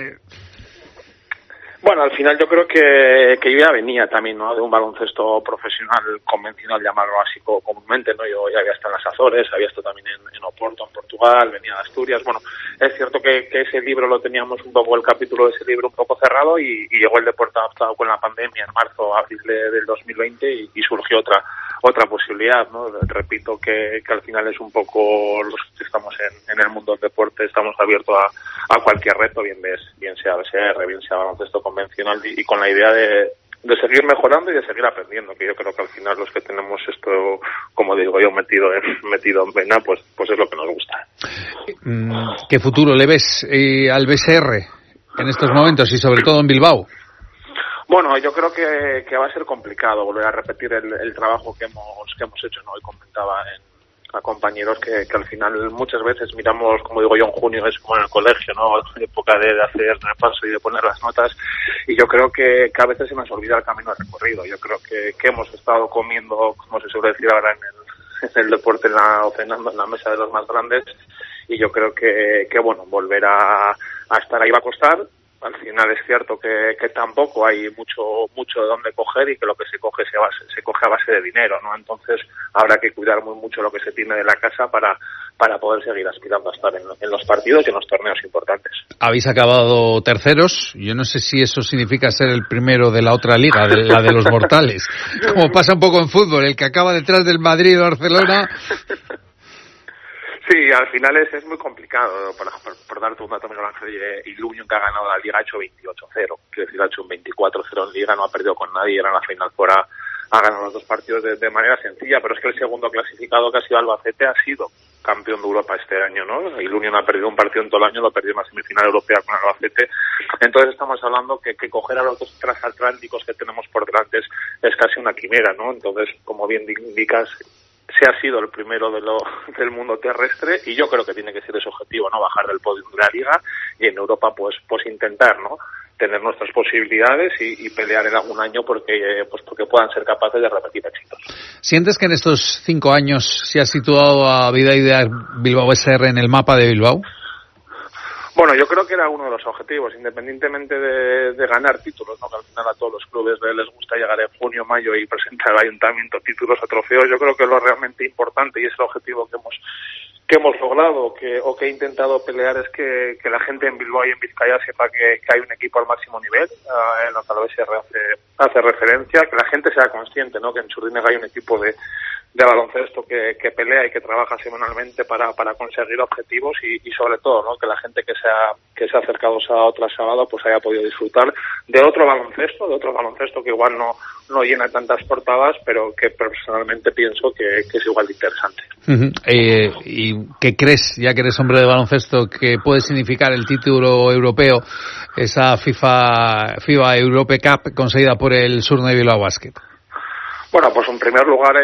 Bueno, al final yo creo que yo ya venía también, ¿no?, de un baloncesto profesional convencional, llamarlo así comúnmente, ¿no? Yo ya había estado en las Azores, había estado también en Oporto, en Portugal, venía de Asturias. Bueno, es cierto que ese libro lo teníamos un poco, el capítulo de ese libro un poco cerrado, y llegó el deporte adaptado con la pandemia en marzo, abril del 2020 y surgió otra posibilidad, ¿no? Repito que al final es un poco los que estamos en el mundo del deporte, estamos abiertos a cualquier reto, bien sea BSR, bien sea baloncesto convencional, y con la idea de seguir mejorando y de seguir aprendiendo, que yo creo que al final los que tenemos esto, como digo yo, metido en vena, pues es lo que nos gusta. ¿Qué futuro le ves al BSR en estos momentos y sobre todo en Bilbao? Bueno, yo creo que va a ser complicado volver a repetir el trabajo que hemos hecho, ¿no? Hoy comentaba a compañeros que al final muchas veces miramos, como digo yo, en junio es como en el colegio, ¿no?, época de hacer repaso y de poner las notas, y yo creo que a veces se nos olvida el camino recorrido. Yo creo que hemos estado comiendo, como se suele decir ahora en el deporte, o cenando en la mesa de los más grandes, y yo creo que bueno, volver a estar ahí va a costar. Al final es cierto que tampoco hay mucho de dónde coger, y que lo que se coge se coge a base de dinero, ¿no? Entonces habrá que cuidar muy mucho lo que se tiene de la casa para poder seguir aspirando a estar en los partidos y en los torneos importantes. Habéis acabado terceros. Yo no sé si eso significa ser el primero de la otra liga, de la de los mortales, como pasa un poco en fútbol, el que acaba detrás del Madrid o Barcelona. Sí, al final es muy complicado. Por darte un dato, Miguel Ángel, Iluño, que ha ganado la Liga, ha hecho 28-0. Quiero decir, ha hecho un 24-0 en Liga, no ha perdido con nadie, era en la final ha ganado los 2 partidos de manera sencilla, pero es que el segundo clasificado, que ha sido Albacete, ha sido campeón de Europa este año, ¿no? Y el Unión ha perdido un partido en todo el año, lo perdió en la semifinal europea con el Albacete. Entonces estamos hablando que coger a los dos transatlánticos que tenemos por delante es casi una quimera, ¿no? Entonces, como bien indicas, se ha sido el primero del mundo terrestre y yo creo que tiene que ser ese objetivo, ¿no? Bajar del podio de la Liga y en Europa pues intentar, ¿no? Tener nuestras posibilidades y pelear en algún año porque puedan ser capaces de repetir éxitos. ¿Sientes que en estos 5 años se ha situado a Bidaidea Bilbao SR en el mapa de Bilbao? Bueno, yo creo que era uno de los objetivos, independientemente de ganar títulos, ¿no? Que al final a todos los clubes les gusta llegar en junio, mayo y presentar al ayuntamiento títulos o trofeos. Yo creo que lo realmente importante y es el objetivo que hemos logrado o que he intentado pelear es que la gente en Bilbao y en Vizcaya sepa que hay un equipo al máximo nivel, en lo que la BSR hace referencia, que la gente sea consciente, ¿no? Que en Txurdinaga hay un equipo de baloncesto que pelea y que trabaja semanalmente para conseguir objetivos y sobre todo, ¿no? Que la gente que se ha acercado sábado tras sábado pues haya podido disfrutar de otro baloncesto que igual no llena tantas portadas, pero que personalmente pienso que es igual de interesante. ¿Y qué crees, ya que eres hombre de baloncesto, que puede significar el título europeo, esa FIBA Europe Cup conseguida por el Surne Bilbao Basket? Bueno, pues en primer lugar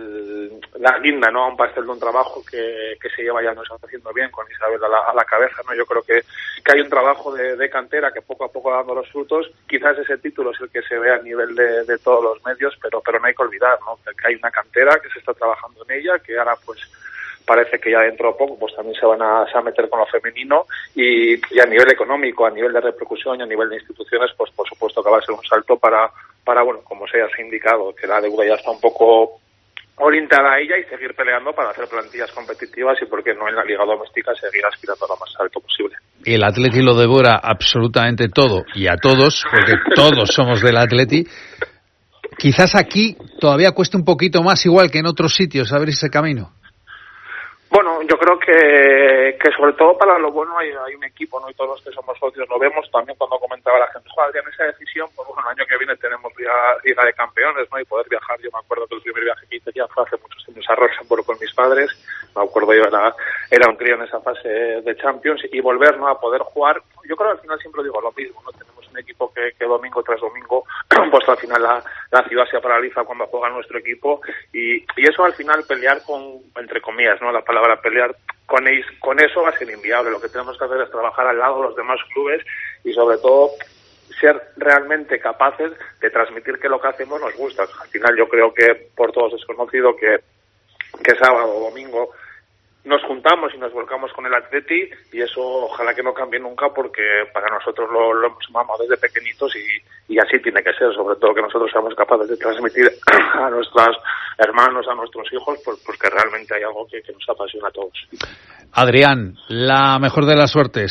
la guinda, ¿no? A un pastel de un trabajo que se lleva ya nos está haciendo bien con Isabel a la cabeza, ¿no? Yo creo que hay un trabajo de cantera que poco a poco va dando los frutos. Quizás ese título es el que se ve a nivel de todos los medios, pero no hay que olvidar, ¿no? Que hay una cantera que se está trabajando en ella, que ahora pues parece que ya dentro de poco pues también se van a meter con lo femenino y a nivel económico, a nivel de repercusión y a nivel de instituciones, pues por supuesto que va a ser un salto para bueno, como se ha indicado, que la deuda ya está un poco orientada a ella y seguir peleando para hacer plantillas competitivas y, por qué no, en la liga doméstica seguir aspirando a lo más alto posible. Y el Atleti lo devora absolutamente todo y a todos, porque todos somos del Atleti. Quizás aquí todavía cueste un poquito más, igual que en otros sitios, abrirse camino. Bueno, yo creo que sobre todo para lo bueno hay un equipo, ¿no? Y todos los que somos socios lo vemos también cuando comentaba la gente, joder, en esa decisión, pues bueno, el año que viene tenemos Liga de Campeones, ¿no? Y poder viajar, yo me acuerdo que el primer viaje que hice ya fue hace muchos años a Rosenborg con mis padres, me acuerdo yo era un crío en esa fase de Champions y volver, ¿no? A poder jugar, yo creo que al final siempre digo lo mismo, ¿no? Tenemos un equipo que domingo tras domingo, pues al final la ciudad se paraliza cuando juega nuestro equipo y eso al final pelear con, entre comillas, ¿no? La palabra pelear con eso va a ser inviable. Lo que tenemos que hacer es trabajar al lado de los demás clubes y sobre todo ser realmente capaces de transmitir que lo que hacemos nos gusta. Al final yo creo que por todos es conocido que sábado o domingo nos juntamos y nos volcamos con el Atleti y eso ojalá que no cambie nunca porque para nosotros lo hemos mamado desde pequeñitos y así tiene que ser, sobre todo que nosotros seamos capaces de transmitir a nuestros hermanos, a nuestros hijos, pues que realmente hay algo que nos apasiona a todos. Adrián, la mejor de las suertes.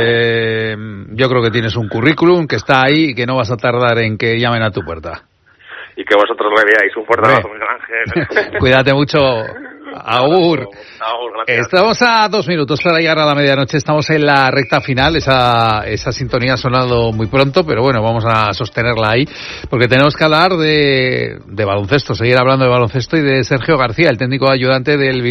Yo creo que tienes un currículum que está ahí y que no vas a tardar en que llamen a tu puerta. Y que vosotros le veáis. Un fuerte abrazo, Miguel Ángel. Cuídate mucho. Agur. Estamos a 2 minutos para llegar a la medianoche. Estamos en la recta final. Esa sintonía ha sonado muy pronto, pero bueno, vamos a sostenerla ahí porque tenemos que hablar de baloncesto, seguir hablando de baloncesto y de Sergio García, el técnico ayudante del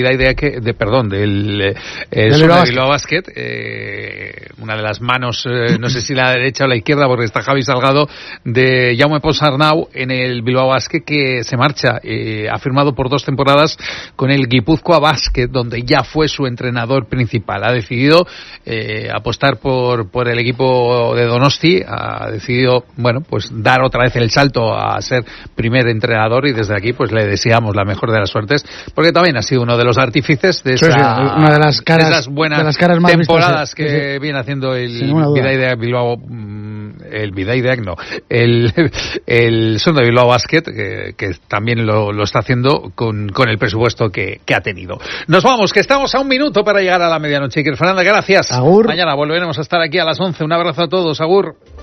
del Bilbao Basket. Una de las manos, no sé si la derecha o la izquierda, porque está Javi Salgado, de Jaume Ponsarnau en el Bilbao Basket, que se marcha. Ha firmado por 2 temporadas con el Guipúzcoa Basket, donde ya fue su entrenador principal. Ha decidido apostar por el equipo de Donosti, ha decidido, bueno, pues dar otra vez el salto a ser primer entrenador y desde aquí pues le deseamos la mejor de las suertes, porque también ha sido uno de los artífices de una de las caras, de esas buenas más temporadas vistas, que viene haciendo el Bidaidea Bilbao, el Son de Bilbao Basket, que también lo está haciendo con el presupuesto que ha tenido. Nos vamos, que estamos a 1 minuto para llegar a la medianoche. Iker Fernández, gracias. Agur. Mañana volveremos a estar aquí a las 11. Un abrazo a todos. Agur.